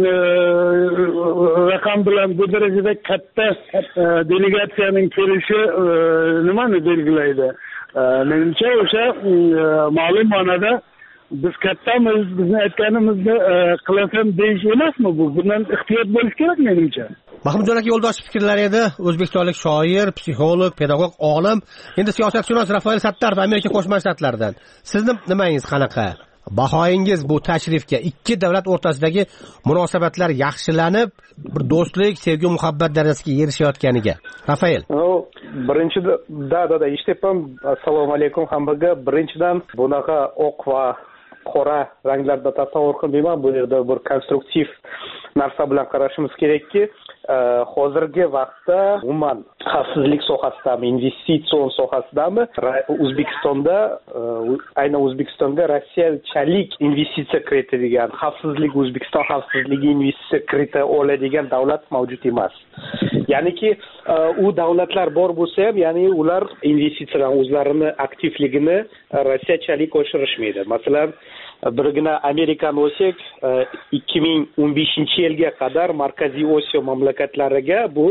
raqam bilan bu darajada katta delegatsiyaning kelishi nimani belgilaydi? Menimcha o'sha ma'lum ma'noda biz kattamiz, bizni aytganimizni qilasan deyish emasmi bu? Bundan ehtiyot bo'lish kerak menimcha. Mahmudjon aka Yo'ldoshev fikrlari edi. O'zbekistonlik shoir, psixolog, pedagog, olim. Endi siyosatshunos Rafael Sattarov Amerika Qo'shma Shtatlaridan. Sizning nimangiz qanaqa? Bahoyingiz bu tashrifga, ikki davlat o'rtasidagi munosabatlar yaxshilanib, bir do'stlik, sevgi, muhabbat darajasiga erishayotganiga. Rafael. Birinchidan, da da da eshityapman. Assalomu alaykum hammaga. Birinchidan bunaqa oq va qora ranglarda tasavvur qilmayman. Bu yerda bir konstruktiv narsa bilan qarashimiz kerakki, hozirgi vaqtda umuman xavfsizlik sohasidami, investitsion sohasidami O'zbekistonda, aynan O'zbekistonga rossiyachalik investitsiya kiritadigan, xavfsizlik O'zbekiston xavfsizligi investitsiya kirita oladigan davlat mavjud emas. Ya'niki u davlatlar bor bo'lsa ham, ya'ni ular investitsiyadan o'zlarini aktivligini rossiyachalik oshirishmaydi. Masalan, birgina Amerikani olsak, ikki ming o'n beshinchi yilga qadar Markaziy Osiyo mamlakatlariga bu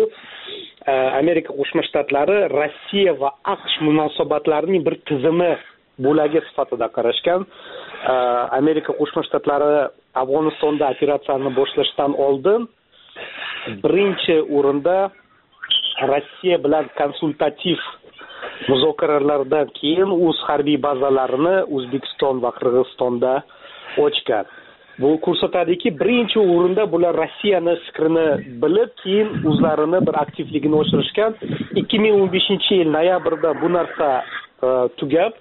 Amerika Qo'shma Shtatlari Rossiya va AQSh munosabatlarining bir tizimi bo'lagi sifatida qarashgan. Amerika Qo'shma Shtatlari Afg'onistonda operatsiyani boshlashdan oldin birinchi o'rinda Rossiya bilan konsultativ muzokaralardan keyin o'z harbiy bazalarini O'zbekiston va Qirg'izistonda ochgan. Bu ko'rsatadiki, birinchi o'rinda bular Rossiyani fikrini bilib, keyin o'zlarini bir aktivligini oshirishgan. ikki ming o'n beshinchi yil noyabrda bu narsa uh, tugab,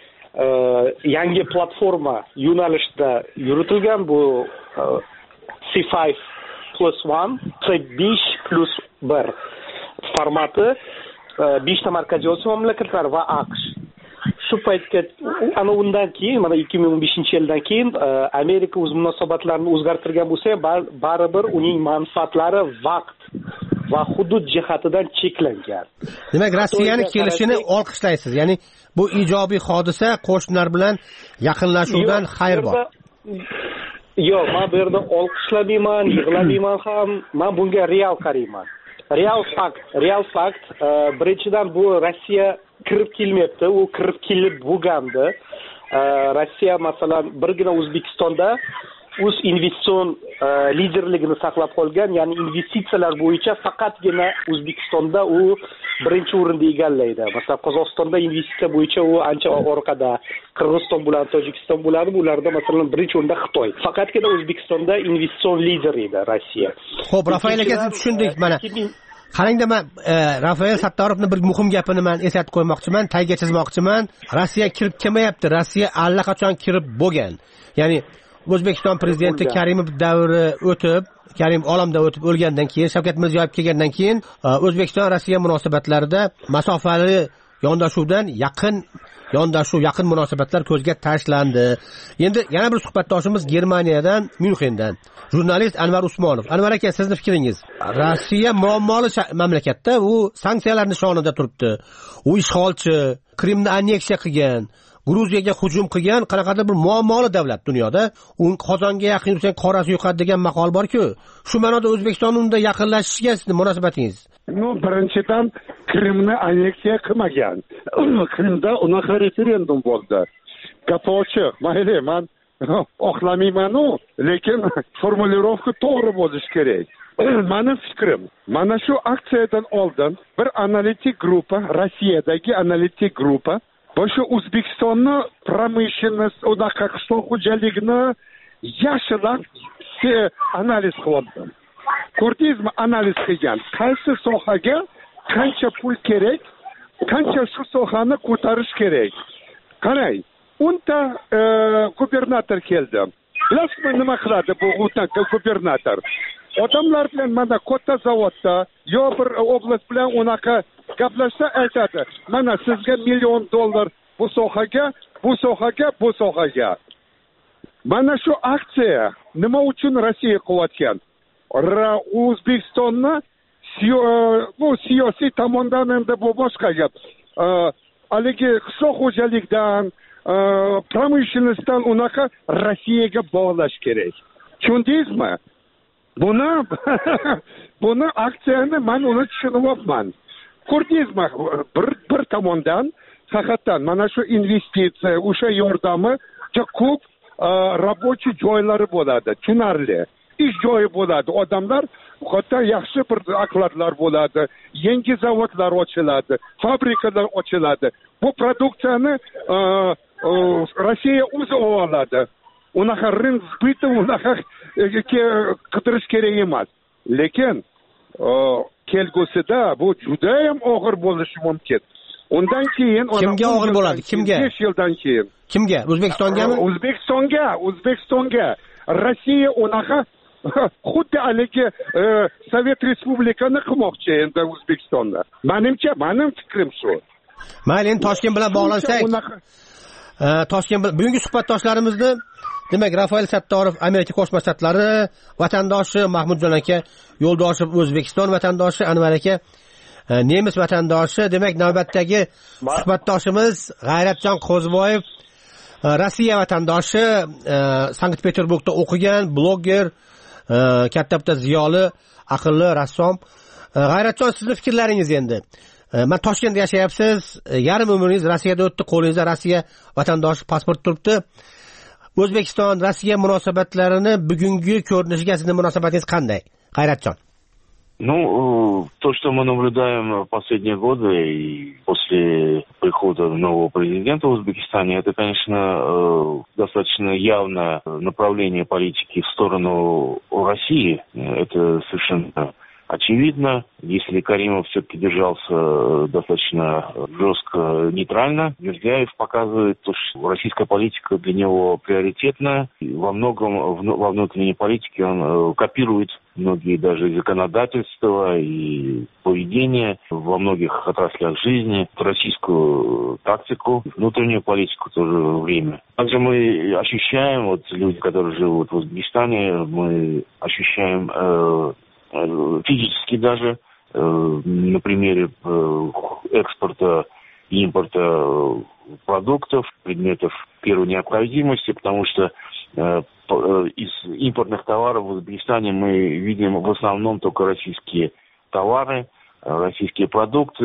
uh, yangi platforma yo'nalishda yuritilgan. Bu uh, C besh plus one, C besh plus bir formati. besh ta Markaziy Osiyo mamlakatlari va AQSh. Shu paytga ana undan keyin, mana ikki ming o'n beshinchi yildan keyin Amerika o'z munosabatlarini o'zgartirgan bo'lsa ham, baribir uning manfaatlari vaqt va hudud jihatidan cheklangan. Demak, Rossiyani kelishini olqishlaysiz. Ya'ni bu ijobiy hodisa, qo'shnilar bilan yaqinlashuvdan xayr bor. Yo'q, men bu yerda olqishlamayman, yig'lamayman ham. Men bunga real qarayman. Real fakt, real fakt. Birinchidan bu Rossiya kirib kelmayapti, u kirib kelib bo'lgandi. Rossiya masalan birgina O'zbekistonda o'z investitsion liderligini saqlab qolgan, ya'ni investitsiyalar bo'yicha faqatgina O'zbekistonda u birinchi o'rinni egallaydi. Masalan, Qozog'istonda investitsiya bo'yicha u ancha orqada, Qirg'iziston bilan Tojikiston bo'ladi, bularda masalan birinchi o'rinda Xitoy. Faqatgina O'zbekistonda investitsion lider edi Rossiya. Xo'p, Rafael aka, tushundik mana. Qarangda, men Rafael Sattarovning bir muhim gapini men eslatib qo'ymoqchiman, tayga chizmoqchiman. Rossiya kirib kelmayapti, Rossiya allaqachon kirib bo'lgan. Ya'ni O'zbekiston prezidenti Karimov davri o'tib, Karim olamdan o'tib o'lgandan keyin, Shavkat Mirziyoyev kelgandan keyin O'zbekiston Rossiya munosabatlarida masofali yondashuvdan yaqin yondashuv yaqin munosabatlar ko'zga tashlandi. Endi yana bir suhbatdoshimiz Germaniyadan, Myunxendan, jurnalist Anvar Usmonov. Anvar aka, sizning fikringiz? Rossiya muammoli mamlakatda, u sanksiyalar nishonida turibdi. U ishg'olchi, Qrimni anneksiya qilgan, Gruziyaga hujum qilgan, qanaqadir bir muammoli davlat dunyoda. U qozonga yaqin yursang qorasi yo'qadi degan maqol bor-ku. Shu ma'noda O'zbekiston unda yaqinlashishiga sizning munosabatingiz? No, birinchidan Qrimni anneksiya qilmagan. Qrimda unaqa referendum bo'ldi. Gap ochiq. Mayli, men oqlamayman-u, lekin formulirovka to'g'ri bo'lishi kerak. Mening fikrim, mana shu aksiyadan oldin bir analitik guruh, Rossiyadagi analitik guruh Boşu O'zbekistonni pромышленность, unaqa qishloq xo'jaligini yaxshilab analiz qildi. Ko'rdingizmi, analiz qilgan. Qaysi sohaga qancha pul kerak, qancha shu sohani ko'tarish kerak. Qarang, o'nta gubernator keldi. Bilasizmi nima qiladi bu o'nta gubernator? Odamlar bilan mana katta zavodda yo bir oblast bilan unaqa gaplashsa aytadi, mana sizga million dollar bu sohaga, bu sohaga, bu sohaga. Mana shu aksiya nima uchun Rossiya qilayotgan? O'zbekistonni bu siyosiy tomondan endi bu boshqa gap. Haligi qishloq xo'jalikdan, pромышленностьdan unaqa Rossiyaga bog'lash kerak. Tushundingizmi? Buni buni aksiyani men uni tushunyapman. Ko'rdingizmi, bir bir tomondan haqiqatan mana shu investitsiya, o'sha yordami juda ko'p rabochiy joylari bo'ladi, tushunarli. Ish joyi bo'ladi, odamlar hatto yaxshi bir okladlar bo'ladi, yangi zavodlar ochiladi, fabrikalar ochiladi. Bu produksiyani Rossiya o'zi oladi. Unaqa rynk zbyta, unaqa qidirish kerak emas. Lekin kelgusida bu juda ham og'ir bo'lishi mumkin. Undan keyin kimga og'ir bo'ladi? Kimga? besh yildan keyin. Kimga? O'zbekistongami? O'zbekistonga, O'zbekistonga. Rossiya unaqa xuddi haligi Sovet Respublikani qilmoqchi endi O'zbekistonda. Menimcha, mening fikrim shu. Mayli, endi Toshkent bilan bog'lansak. Toshkent bugungi suhbatdoshlarimizni, demak, Rafael Sattorov Amerika Qo'shma Shtatlari vatandoshi, Mahmudjon aka Yo'ldoshev O'zbekiston vatandoshi, Anvar aka nemis vatandoshi. Demak, navbatdagi suhbatdoshimiz G'ayratjon Qo'ziboyev Rossiya vatandoshi, Sankt-Peterburgda o'qigan, bloger, katta bitta ziyoli, aqlli rassom. G'ayratjon, sizning fikrlaringiz endi? Men Toshkentda yashayapsiz, yarim umringiz Rossiyada o'tdi, qo'lingizda Rossiya vatandoshi pasport turibdi. O'zbekiston Rossiya munosabatlarini bugungi ko'rinishiga sizning munosabatingiz qanday? G'ayratjon. Ну, то, что мы наблюдаем в последние годы и после прихода нового президента в Узбекистане, это, конечно, достаточно явное направление политики в сторону России. Это совершенно очевидно. Если Каримов все-таки держался достаточно жестко, нейтрально, Мирзияев показывает, что российская политика для него приоритетна. И во многом во внутренней политике он копирует многие даже законодательства и поведение во многих отраслях жизни, российскую тактику, внутреннюю политику в то же время. Также мы ощущаем, вот люди, которые живут в Узбекистане, мы ощущаем э, физически даже э, на примере э, экспорта и импорта продуктов, предметов первой необходимости, потому что э, из импортных товаров в Узбекистане мы видим в основном только российские товары, российские продукты,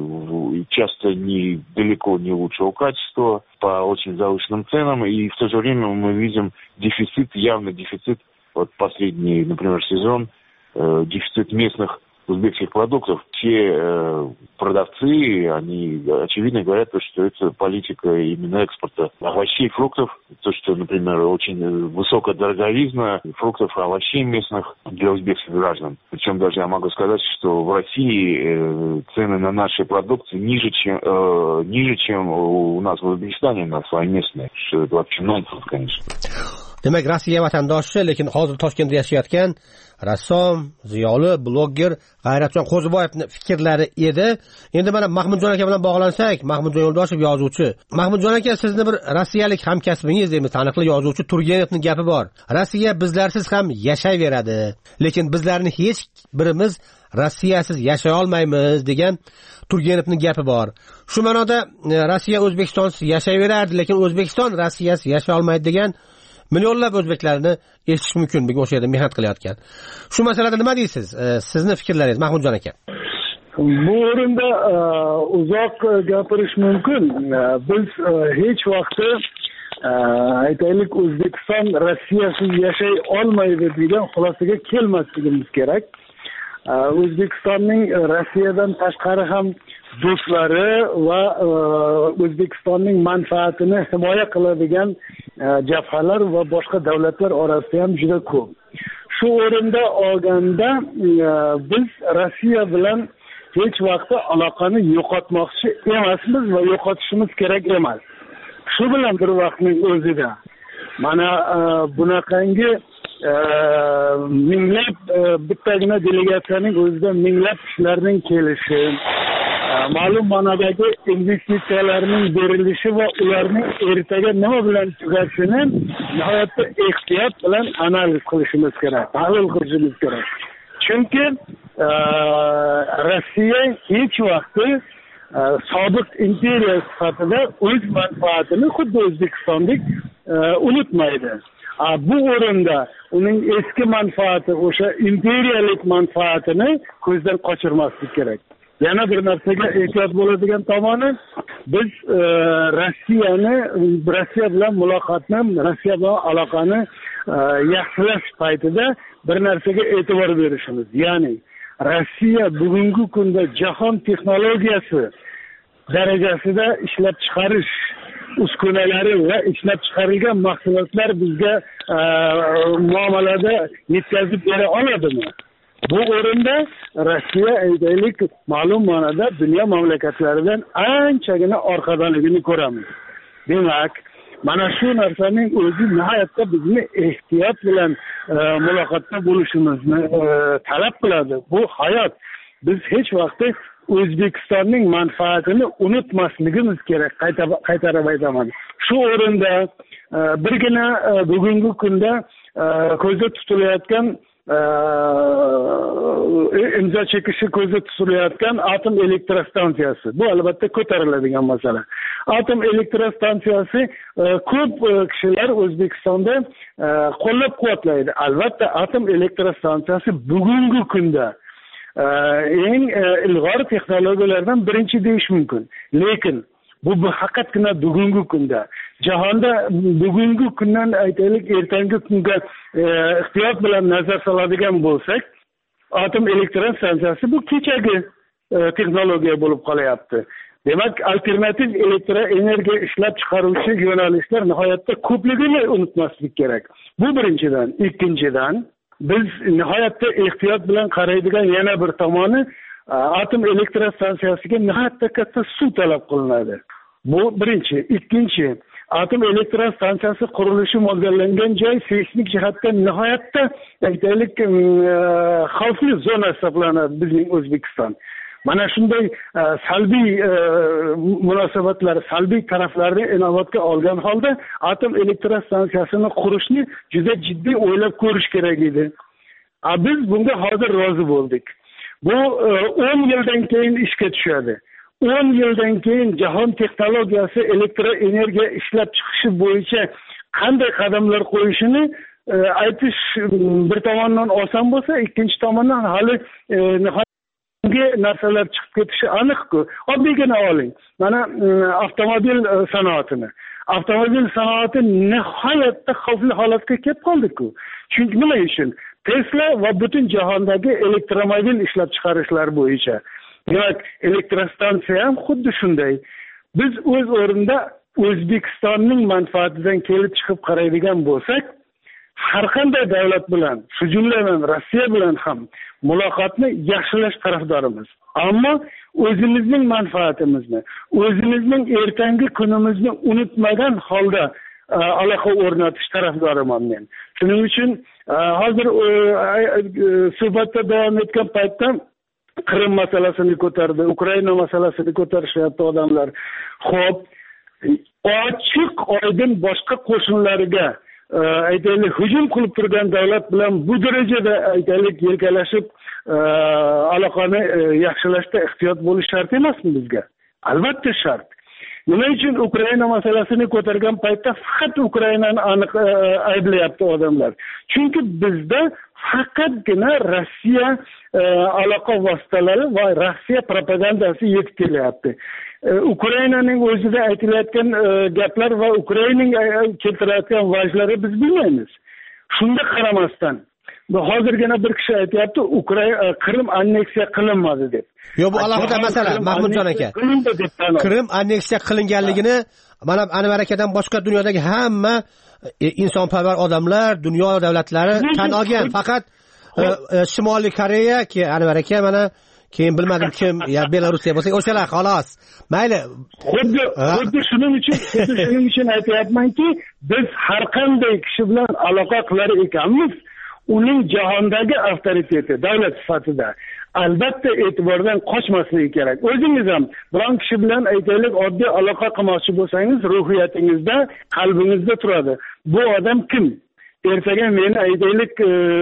часто не, далеко не лучшего качества, по очень завышенным ценам, и в то же время мы видим дефицит, явный дефицит, вот последний, например, сезон, э, дефицит местных узбекских продуктов. Все э, продавцы, они очевидно говорят, что это политика именно экспорта овощей, фруктов. То, что, например, очень высокая дороговизна фруктов и овощей местных для узбекских граждан. Причем даже я могу сказать, что в России э, цены на наши продукты ниже, чем, э, ниже, чем у нас в Узбекистане на свои местные. Что это вообще нонсенс, конечно. demak Rossiya vatandoshi, lekin hozir Toshkentda yashayotgan rassom, ziyoli, blogger G'ayratjon Qo'ziboyevning fikrlari edi. Endi mana Mahmudjon aka bilan bog'lansak, Mahmudjon Yo'ldoshev yozuvchi. Mahmudjon aka, sizni bir rossiyalik hamkasbingiz, deymiz, taniqli yozuvchi Turgenevning gapi bor. Rossiya bizlarsiz ham yashayveradi, lekin bizlarni hech birimiz Rossiyasiz yashay olmaymiz degan Turgenevning gapi bor. Shu ma'noda Rossiya O'zbekistonsiz yashayveradi, lekin O'zbekiston Rossiyasiz yashay olmaydi degan millionlab o'zbeklarni eshitish mumkin, bu o'sha yerda mehnat qilayotgan. Shu masalada nima deysiz? Sizni fikrlaringiz, Mahmudjon aka. Bu o'rinda uzoq gapirish mumkin. Biz hech vaqt aytaylik O'zbekiston Rossiyasiz yashay olmaydi degan xulosaga kelmasligimiz kerak. O'zbekistonning Rossiyadan tashqari ham do'stlari va O'zbekistonning manfaatini himoya qiladigan jabhalar va boshqa davlatlar orasida ham juda ko'p. Shu o'rinda olganda biz Rossiya bilan hech vaqt aloqani yo'qotmoqchi emasmiz va yo'qotishimiz kerak emas. Shu bilan bir vaqtning o'zida mana bunaqangi minglab bittagina delegatsiyaning o'zida minglab kishilarning kelishi, ma'lum ma'nodagi investitsiyalarning berilishi va ularning ertaga nima bilan tugashini nihoyatda ehtiyot bilan analiz qilishimiz kerak, tahlil qilishimiz kerak. Chunki Rossiya hech vaqt sobiq imperiya sifatida o'z manfaatini xuddi O'zbekistondek unutmaydi. Bu o'rinda uning eski manfaati, o'sha imperiyalik manfaatini ko'zdan qochirmaslik kerak. Yana bir narsaga ehtiyot bo'ladigan tomoni, biz Rossiyani, Rossiya bilan muloqotni, Rossiya bilan aloqani yaxshilash paytida bir narsaga e'tibor berishimiz. Ya'ni Rossiya bugungi kunda jahon texnologiyasi darajasida ishlab chiqarish uskunalari va ishlab chiqarilgan mahsulotlar bizga muomalada yetkazib bera oladimi? Bu o'rinda Rossiya aytaylik ma'lum ma'noda dunyo mamlakatlaridan anchagina orqadaligini ko'ramiz. Demak, mana shu narsaning o'zi nihoyatda bizni ehtiyot bilan muloqotda bo'lishimizni talab qiladi. Bu hayot. Biz hech vaqt O'zbekistonning manfaatini unutmasligimiz kerak, qaytarib aytaman. Shu o'rinda birgina bugungi kunda ko'zda tutilayotgan imzo chekishi ko'zda tutilayotgan atom elektrostansiyasi. Bu albatta ko'tariladigan masala. Atom elektrostansiyasi ko'p kishilar O'zbekistonda qo'llab-quvvatlaydi. Albatta atom elektrostansiyasi bugungi kunda eng ilg'or texnologiyalardan birinchi deyish mumkin. Lekin bu faqatgina bugungi kunda. Jahonda bugungi kundan aytaylik ertangi kunga ehtiyot bilan nazar soladigan bo'lsak, atom elektrostansiyasi bu kechagi texnologiya bo'lib qolyapti. Demak, alternativ elektroenergiya ishlab chiqaruvchi yo'nalishlar nihoyatda ko'pligini unutmaslik kerak. Bu birinchidan. Ikkinchidan, biz nihoyatda ehtiyot bilan qaraydigan yana bir tomoni, atom elektrostansiyasiga nihoyatda katta suv talab qilinadi. Bu birinchi. Ikkinchi, atom elektrostansiyasi qurilishi mo'ljallangan joy seysmik jihatdan nihoyatda aytaylik xavfli zona hisoblanadi bizning O'zbekiston. Mana shunday salbiy munosabatlar, salbiy taraflarni inobatga olgan holda atom elektrostansiyasini qurishni juda jiddiy o'ylab ko'rish kerak edi. Biz bunga hozir rozi bo'ldik. Bu o'n yildan keyin ishga tushadi. o'n yildan keyin jahon texnologiyasi elektroenergiya ishlab chiqishi bo'yicha qanday qadamlar qo'yishini aytish bir tomondan oson bo'lsa, ikkinchi tomondan hali narsalar chiqib ketishi aniq-ku. Oddiygina oling. Mana avtomobil sanoatini. Avtomobil sanoati nihoyatda xavfli holatga kelib qoldi-ku. Chunki nima uchun? Tesla va butun jahondagi elektromobil ishlab chiqarishlar bo'yicha. Demak, elektrostansiya ham xuddi shunday. Biz o'z o'rinda O'zbekistonning manfaatidan kelib chiqib qaraydigan bo'lsak, har qanday davlat bilan, shu jumladan Rossiya bilan ham muloqotni yaxshilash tarafdorimiz. Ammo o'zimizning manfaatimizni, o'zimizning ertangi kunimizni unutmagan holda aloqa o'rnatish tarafdoriman men. Shuning uchun hozir suhbatda davom etgan paytda Qrim masalasini ko'tardi, Ukraina masalasini ko'tarishyapti odamlar. Xo'p, ochiq oydin boshqa qo'shinlariga aytaylik hujum qilib turgan davlat bilan bu darajada aytaylik yelkalashib aloqani yaxshilashda ehtiyot bo'lish shart emasmi bizga? Albatta shart. Nima uchun Ukraina masalasini ko'targan paytda faqat Ukrainani aniq ayblayapti odamlar? Chunki bizda faqatgina Rossiya aloqa vositalari va Rossiya propagandasi yetib kelyapti. Ukrainaning o'zida aytilayotgan gaplar va Ukrainaning keltirayotgan vajlari biz bilmaymiz. Shunda qaramasdan hozirgina bir kishi aytayapti, Ukraina Qrim anneksiya qilinmadi deb. Yo'q, bu alohida masala, Mahmudjon aka. Qrim anneksiya qilinganligini mana Anvar akadan boshqa dunyodagi hamma insonparvar odamlar, dunyo davlatlari tan olgan. Faqat Shimoliy Koreya, ki Anvar aka mana keyin bilmadim kim, ya Belorussiya bo'lsa, o'shalar xolos. Mayli. Xuddi xuddi shuning uchun, xuddi shuning uchun aytayapmanki, biz har qanday kishi bilan aloqa qilar ekanmiz, uning jahondagi avtoriteti davlat sifatida albatta e'tibordan qochmasligi kerak. O'zingiz ham biron kishi bilan aytaylik oddiy aloqa qilmoqchi bo'lsangiz, ruhiyatingizda, qalbingizda turadi. Bu odam kim? Ertaga meni aytaylik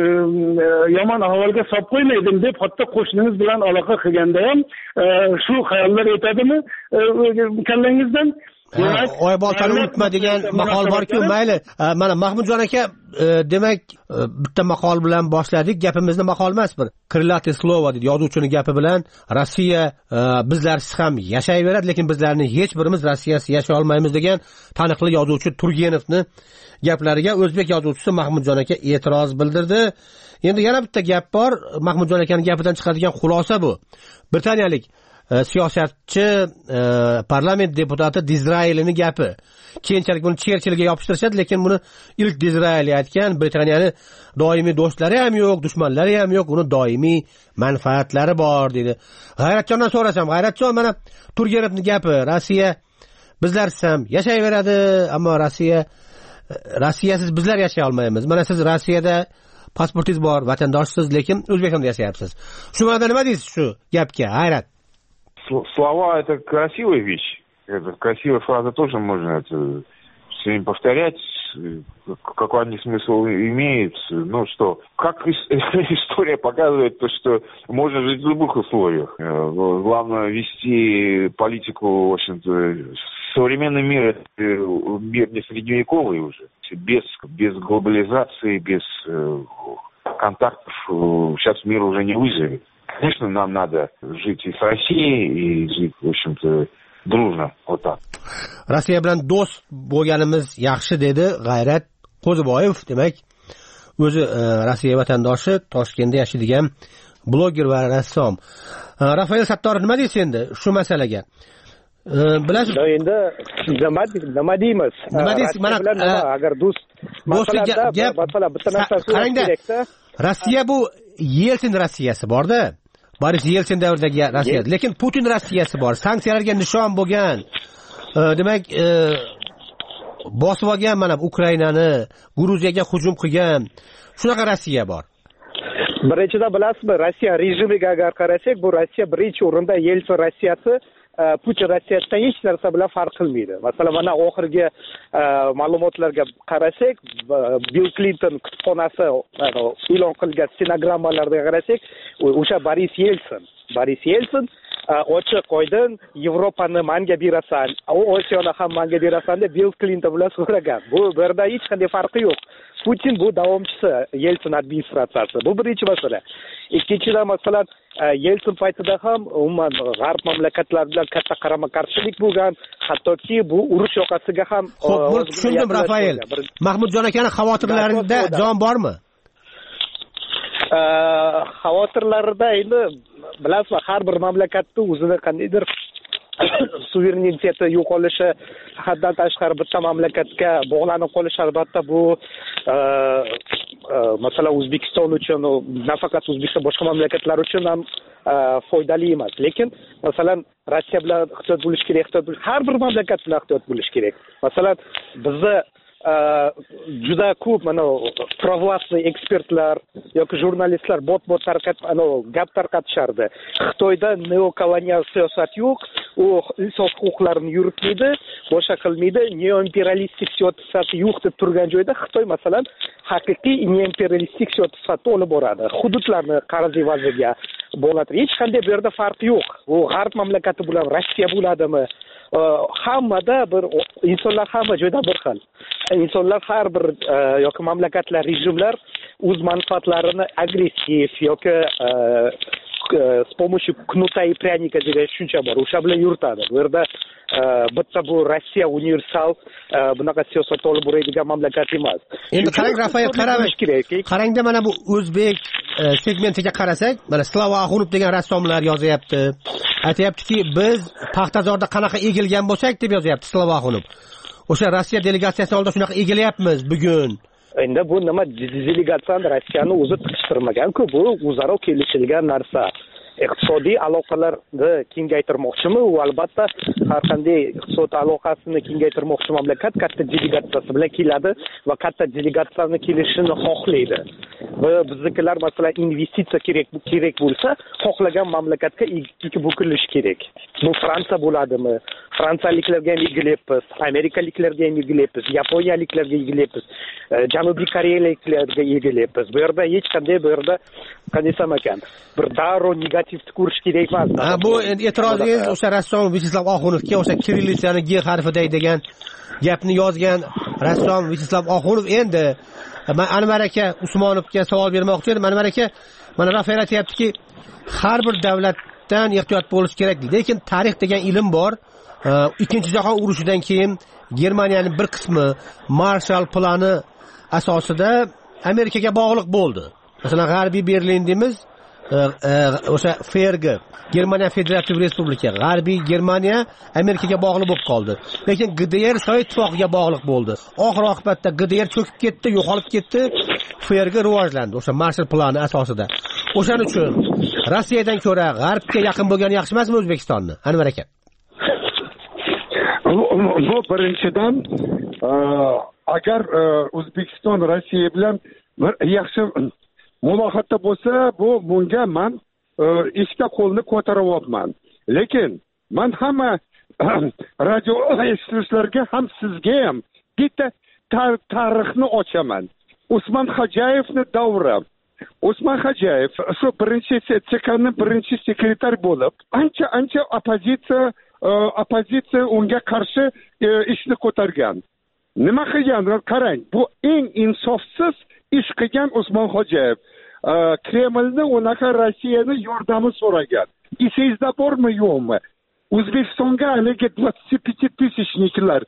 yomon ahvolga solib qo'ymaydim deb hatto qo'shningiz bilan aloqa qilganda ham shu xayollar o'tadimi kallangizdan? Oy boltani unutma degan maqol bor-ku, mayli. Mana Mahmudjon aka, demak, bitta maqol bilan boshladik. Gapimizni maqol emas, bir Krылатое слово dedi, yozuvchining gapi bilan Rossiya bizlarsiz ham yashayveradi, lekin bizlarning hech birimiz Rossiyasiz yashay olmaymiz degan taniqli yozuvchi Turgenovning gaplariga o'zbek yozuvchisi Mahmudjon aka e'tiroz bildirdi. Endi yana bitta gap bor, Mahmudjon akaning gapidan chiqadigan xulosa bu. Britaniyalik siyosatchi, parlament deputati Dizraelning gapi. Keyinchalik buni Cherchillga yopishtirishadi, lekin buni ilk Dizrael aytgan. Britaniyani doimiy do'stlari ham yo'q, dushmanlari ham yo'q, uni doimiy manfaatlari bor dedi. G'ayratjondan so'rasam, G'ayratjon, mana Turgenovning gapi, Rossiya bizlarsiz ham yashayveradi, ammo Rossiya Rossiyasiz bizlar yashay olmaymiz. Mana siz Rossiyada pasportingiz bor, vatandoshsiz, lekin O'zbekistonda yashayapsiz. Shu ma'noda nima deysiz shu gapga? Hayrat. Слова — это красивая вещь. Это красивая фраза тоже можно это все время повторять. Какой они смысл имеет? Ну что, как история показывает, то, что можно жить в любых условиях. Главное вести политику, в общем-то, современный мир — это мир не средневековый уже. Без, без глобализации, без контактов сейчас мир уже не выживет. Конечно, нам надо жить и с Россией, и жить, в общем-то, дружно, вот так. Rossiya bilan do'st bo'lganimiz yaxshi dedi G'ayrat Qo'ziboyev, demak, o'zi Rossiya vatandoshi, Toshkentda yashaydigan bloger va rassom. Rafael Sattorov nima deysiz endi shu masalaga? Bilasiz, endi nima nima deymiz? Nima deysiz? Mana agar do'st masalada masalan bitta narsa so'rashda, Rossiya bu Yeltsin Rossiyasi borda. Boris Yeltsin davridagi Rossiya, lekin Putin Rossiyasi bor. Sanksiyalarga nishon bo'lgan. Demak, bosib olgan mana Ukrainani, Gruziyaga hujum qilgan. Shunaqa Rossiya bor. Birinchidan bilasizmi, Rossiya rejimiga agar qarasak, bu Rossiya birinchi o'rinda, Yeltsin Rossiyasi Putin Rossiyasidan hech narsa bilan farq qilmaydi. Masalan, mana oxirgi ma'lumotlarga qarasak, Bill Clinton kutubxonasi e'lon qilgan stenogrammalarga qarasak, o'sha Boris Yeltsin, Boris Yeltsin ochiq oydin Yevropani menga berasan, Osiyoni ham menga berasan deb Bill Clinton bilan so'ragan. Bu yerda hech qanday farqi yo'q. Putin bu davomchisi Yeltsin administratsiyasi. Bu birinchi masala. Ikkinchidan, masalan, Yeltsin paytida ham umuman g'arb mamlakatlari bilan katta qarama-qarshilik bo'lgan, hattoki bu urush yoqasiga ham. Xo'p, buni tushundim, Rafael. Mahmudjon akaning xavotirlarida jon bormi? Xavotirlarida endi bilasizmi, har bir mamlakatda o'zini qandaydir suvereniteti yo'qolishi, haddan tashqari bitta mamlakatga bog'lanib qolish albatta bu masalan O'zbekiston uchun, nafaqat O'zbekiston, boshqa mamlakatlar uchun ham foydali emas. Lekin masalan Rossiya bilan ehtiyot bo'lish kerak, ehtiyot bo'lish, har bir mamlakat bilan ehtiyot bo'lish kerak. Masalan, bizni juda ko'p mana провластный ekspertlar yoki jurnalistlar bot bot tarqat ana gap tarqatishardi. Xitoyda neokolonial siyosat yo'q, u inson huquqlarini yuritmaydi, boshqa qilmaydi, neoimperialistik siyosat yo'q deb turgan joyda Xitoy masalan haqiqiy neoimperialistik siyosatni olib boradi. Hududlarni qarzi vazirga bo'ladi. Hech qanday bu yerda farq yo'q. U g'arb mamlakati bilan Rossiya bo'ladimi? Hammada bir insonlar hamma joyda bir xil. Insonlar har bir yoki mamlakatlar, rejimlar o'z manfaatlarini agressiv yoki с помощью кнута и пряника degan tushuncha bor. O'sha bilan yuritadi. Bu yerda bitta bu Rossiya universal bunaqa siyosat olib boradigan mamlakat emas. Endi qarang Rafael, qarang. Qarangda mana bu o'zbek segmentiga qarasak, mana Slava Axunov degan rassomlar yozyapti. Aytayaptiki, biz Paxtazorda qanaqa egilgan bo'lsak deb yozyapti Slava Axunov. O'sha Rossiya delegatsiyasi oldida shunaqa egilyapmiz bugun. Endi bu nima delegatsiyani Rossiyani o'zi tiqishtirmagan-ku, bu o'zaro kelishilgan narsa. Iqtisodiy aloqalarni kengaytirmoqchimi? U albatta har qanday iqtisodiy aloqasini kengaytirmoqchi mamlakat katta delegatsiyasi bilan keladi va katta delegatsiyani kelishini xohlaydi. Va biznikilar masalan investitsiya kerak kerak bo'lsa, xohlagan mamlakatga ikki bo'kilish kerak. Bu Fransiya bo'ladimi? Fransiyaliklarga ham egilyapmiz, amerikaliklarga ham egilyapmiz, yaponiyaliklarga egilyapmiz, janubiy koreyaliklarga egilyapmiz. Bu yerda hech qanday bu yerda qanday desam ekan, bir darrov negativni ko'rish kerak emas. Ha, bu e'tirozingiz o'sha rassom Vyacheslav Oxunovga o'sha kirillitsani G harfidagi degan gapni yozgan rassom Vyacheslav Oxunov endi Anvar aka Usmonovga savol bermoqchi edim. Anvar aka, mana Rafael aytayaptiki, har bir davlatdan ehtiyot bo'lish kerak deydi. Lekin tarix degan ilm bor. Ikkinchi jahon urushidan keyin Germaniyaning bir qismi Marshall plani asosida Amerikaga bog'liq bo'ldi. Masalan, G'arbiy Berlin deymiz, o'sha F R G, Germaniya Federativ Respublika, G'arbiy Germaniya Amerikaga bog'liq bo'lib qoldi. Lekin G D R Sovet ittifoqiga bog'liq bo'ldi. Oxir oqibatda G D R cho'kib ketdi, yo'qolib ketdi, F R G rivojlandi o'sha Marshall plani asosida. O'shaning uchun Rossiyadan ko'ra G'arbga yaqin bo'lgani yaxshi emasmi O'zbekistonni? Anvar aka. Bu birinchidan agar O'zbekiston Rossiya bilan bir yaxshi muloqotda bo'lsa, bu bunga men ikkita qo'lni ko'taryapman. Lekin men hamma radio eshituvchilarga ham sizga ham bitta tarixni ochaman. Usmon Xo'jayevni davri. Usmon Xo'jayev shu birinchi C K ning birinchi sekretar bo'lib, ancha ancha oppozitsiya oppozitsiya unga qarshi ishni ko'targan. Nima qilgan? Qarang, bu eng insofsiz ish qilgan Usmon Xo'jayev. Kremlni unaqa Rossiyani yordami so'ragan. Esingizda bormi, yo'qmi? O'zbekistonga haligi двадцать пять тысячникlar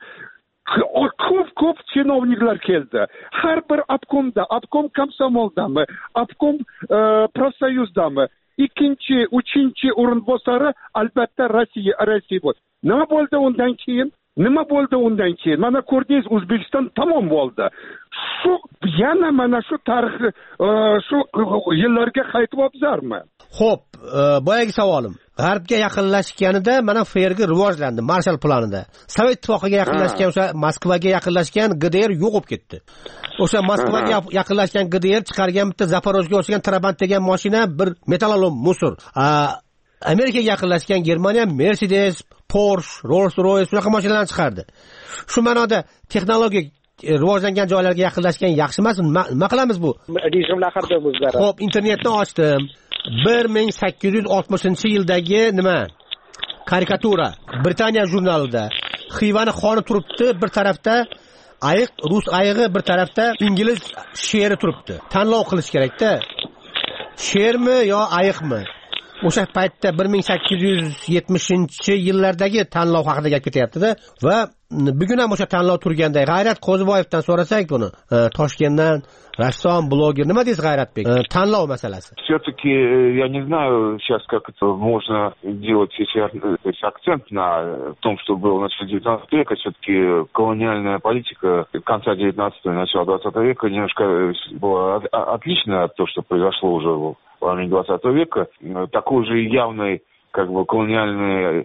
ko'p-ko'p chinovniklar keldi. Har bir obkomda, obkom komsomoldami, obkom profsoyuzdami, ikkinchi, uchinchi o'rinbosari albatta Rossiya, Rossiya bo'ldi. Nima bo'ldi undan keyin? Nima bo'ldi undan keyin? Mana ko'rdingiz, O'zbekiston tamom bo'ldi. Shu yana mana shu tarix shu yillarga qaytyapsizlarmi? Xo'p, boyagi savolim. G'arbga yaqinlashganida mana F R G rivojlandi Marshall planida. Sovet ittifoqiga yaqinlashgan, o'sha Moskvaga yaqinlashgan G D R yo'q bo'lib ketdi. O'sha Moskvaga yaqinlashgan G D R chiqargan bitta Zaporojga o'xshagan Trabant degan mashina bir metalolom musor. Amerikaga yaqinlashgan Germaniya Mercedes, Porsche, Rolls-Royce shunaqa mashinalarni chiqardi. Shu ma'noda texnologik rivojlangan joylarga yaqinlashgan yaxshi emasmi? Nima qilamiz bu? Rejimlar har doim o'zgaradi. Xo'p, internetni ochdim. bir ming sakkiz yuz oltmishinchi yildagi nima? Karikatura Britaniya jurnalida Xivani xoni turibdi, bir tarafda ayiq, rus ayig'i, bir tarafda ingliz sheri turibdi. Tanlov qilish kerak-da. Shermi yo ayiqmi? O'sha paytda bir ming sakkiz yuz yetmishinchi yillardagi tanlov haqida gap ketyapti-da va bugun ham o'sha tanlov turganda G'ayrat Qo'ziboyevdan so'rasak buni, Toshkentdan rassom, bloger, nima deysiz G'ayratbek? Tanlov masalasi. Все-таки я не знаю сейчас, как это можно делать сейчас акцент на том, что было в начале девятнадцатого века. Все-таки колониальная политика конца девятнадцатого и начала двадцатого века немножко была отлична от того, что произошло уже в половине двадцатого века. Такой же явной как бы колониальной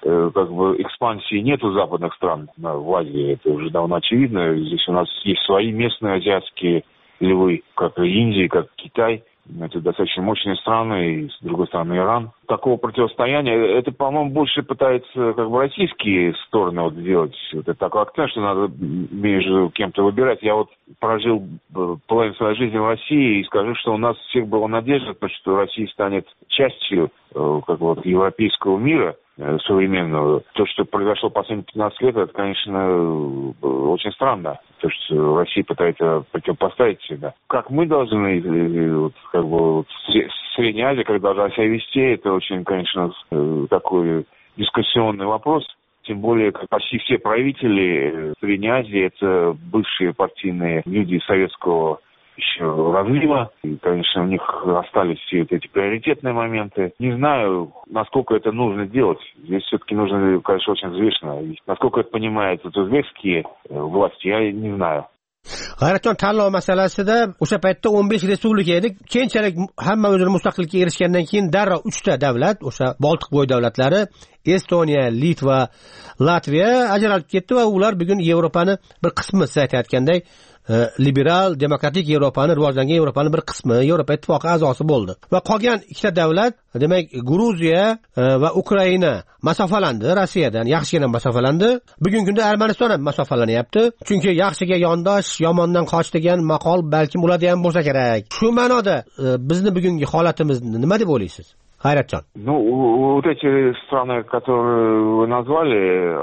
как бы экспансии нету западных стран в Азии, это уже давно очевидно. Здесь у нас есть свои местные азиатские львы, как и Индия, как Китай. Это достаточно мощные страны, и, с другой стороны, Иран. Такого противостояния, это, по-моему, больше пытаются как бы российские стороны вот сделать. Вот это такой акцент, что надо между кем-то выбирать. Я вот прожил половину своей жизни в России и скажу, что у нас всех была надежда, что Россия станет частью как бы, вот, европейского мира современного. То, что произошло последние пятнадцать лет, это, конечно, очень странно. То, что Россия пытается противопоставить себя. Как мы должны, вот, как бы, вот, Средняя Азия, как должна себя вести, это очень, конечно, такой дискуссионный вопрос. Тем более, как почти все правители Средней Азии, это бывшие партийные люди советского еще разлива. И, конечно, у них остались все вот эти приоритетные моменты. Не знаю, насколько это нужно делать. Здесь все-таки нужно, конечно, очень взвешенно. Насколько это понимают вот узбекские власти, я не знаю. G'ayratjon tanlov masalasida o'sha paytda o'n besh respublika edi. Keyinchalik hamma o'zini mustaqillikka erishgandan keyin darrov uchta davlat, o'sha Boltiqbo'yi davlatlari, Estoniya, Litva, Latviya ajralib ketdi va ular bugun Yevropani bir qismi, siz aytayotganday, liberal, demokratik Yevropani, rivojlangan Yevropani bir qismi, Yevropa ittifoqi a'zosi bo'ldi. Va qolgan ikkita davlat, demak, Gruziya va Ukraina masofalandi, Rossiyadan yaxshigina masofalandi. Bugungi kunda Armaniston ham masofalanyapti. Chunki yaxshiga yondosh, yomondan qoch degan maqol balkim ularda ham bo'lsa kerak. Shu ma'noda bizni bugungi holatimizni nima deb o'ylaysiz? G'ayratjon. Ну, вот эти страны, которые вы назвали,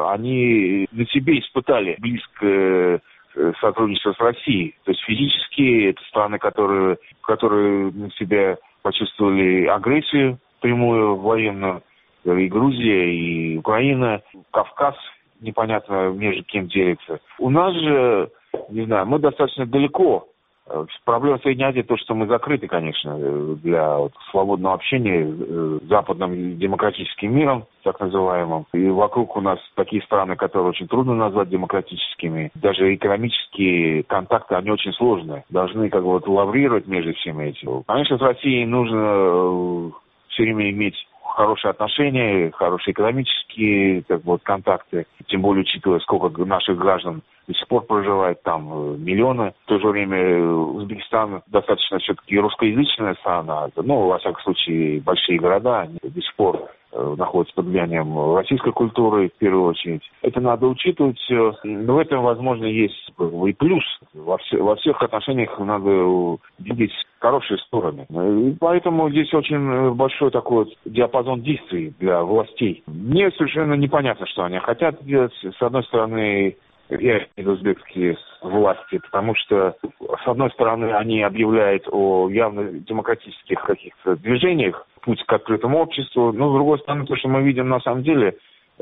они на себе испытали близкое сотрудничество с Россией. То есть физически это страны, которые, которые на себя почувствовали агрессию прямую, военную. И Грузия, и Украина, Кавказ, непонятно между кем делится. У нас же, не знаю, мы достаточно далеко. Проблема Средней Азии то, что мы закрыты, конечно, для вот, свободного общения с западным демократическим миром, так называемым. И вокруг у нас такие страны, которые очень трудно назвать демократическими. Даже экономические контакты, они очень сложные. Должны как бы вот лаврировать между всеми этим. Конечно, с Россией нужно все время иметь хорошие отношения, хорошие экономические как бы, вот, контакты, тем более учитывая, сколько наших граждан до сих пор проживает там, миллионы. В то же время Узбекистан достаточно все-таки русскоязычная страна, ну, во всяком случае, большие города, они до сих пор находятся под влиянием российской культуры, в первую очередь. Это надо учитывать все. Но в этом, возможно, есть и плюс. Во, все, во всех отношениях надо видеть хорошие стороны. И поэтому здесь очень большой такой вот диапазон действий для властей. Мне совершенно непонятно, что они хотят делать. С одной стороны, я имею узбекские власти, потому что, с одной стороны, они объявляют о явно демократических каких-то движениях, путь к открытому обществу, но, с другой стороны, то, что мы видим на самом деле,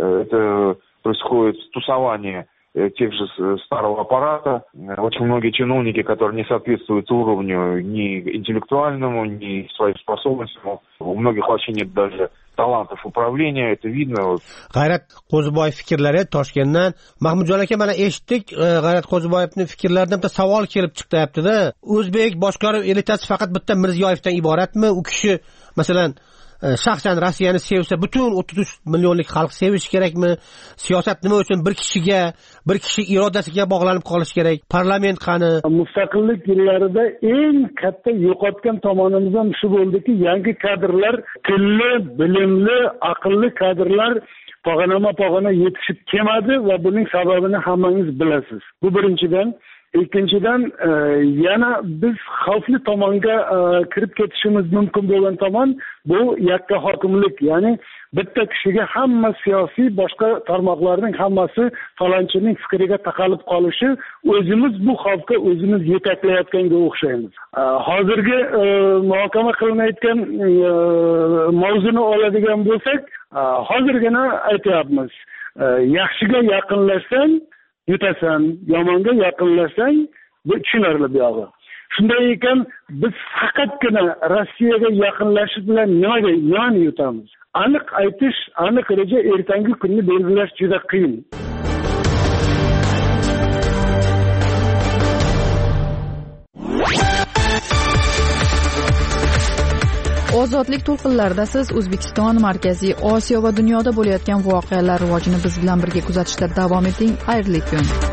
это происходит тусование тех же старого аппарата. Очень многие чиновники, которые не соответствуют уровню ни интеллектуальному, ни своим способностям. У многих вообще нет даже talantов upravlения, это видно. G'ayrat Qo'ziboyev fikrlari Toshkentdan. Mahmudjon aka, mana eshitdik, G'ayrat Qo'ziboyevning fikrlaridan bitta savol kelib chiqyapti-da. O'zbek boshqaruv elitasi faqat bitta Mirziyoyevdan iboratmi? U kishi masalan shaxsan Rossiyani sevsa, butun o'ttiz uch millionlik xalq sevishi kerakmi? Siyosat nima uchun bir kishiga, bir kishi irodasiga bog'lanib qolishi kerak? Parlament qani? Mustaqillik yillarida eng katta yo'qotgan tomonimiz ham shu bo'ldiki, yangi kadrlar, tilli, bilimli, aqlli kadrlar pog'onama pog'ona yetishib kelmadi va buning sababini hammangiz bilasiz. Bu birinchidan. Ikkinchidan, yana biz xavfli tomonga kirib ketishimiz mumkin bo'lgan tomon bu yakka hokimlik, ya'ni bitta kishiga hamma siyosiy boshqa tarmoqlarning hammasi falonchining fikriga taqalib qolishi, o'zimiz bu xavfga o'zimiz yetaklayotganga o'xshaymiz. Hozirgi muhokama qilinayotgan mavzuni oladigan bo'lsak, hozirgina aytyapmiz, yaxshiga yaqinlashsang yutasan, yomonga yaqinlashsang, bu tushunarli buyog'i. Shunday ekan, biz faqatgina Rossiyaga yaqinlashish bilan nimaga, nimani yutamiz? Aniq aytish, aniq reja, ertangi kunni belgilash juda qiyin. ozodlik to'lqinlarida siz O'zbekiston, Markaziy Osiyo va dunyoda bo'layotgan voqealar rivojini biz bilan birga kuzatishda davom eting. Xayrli kun.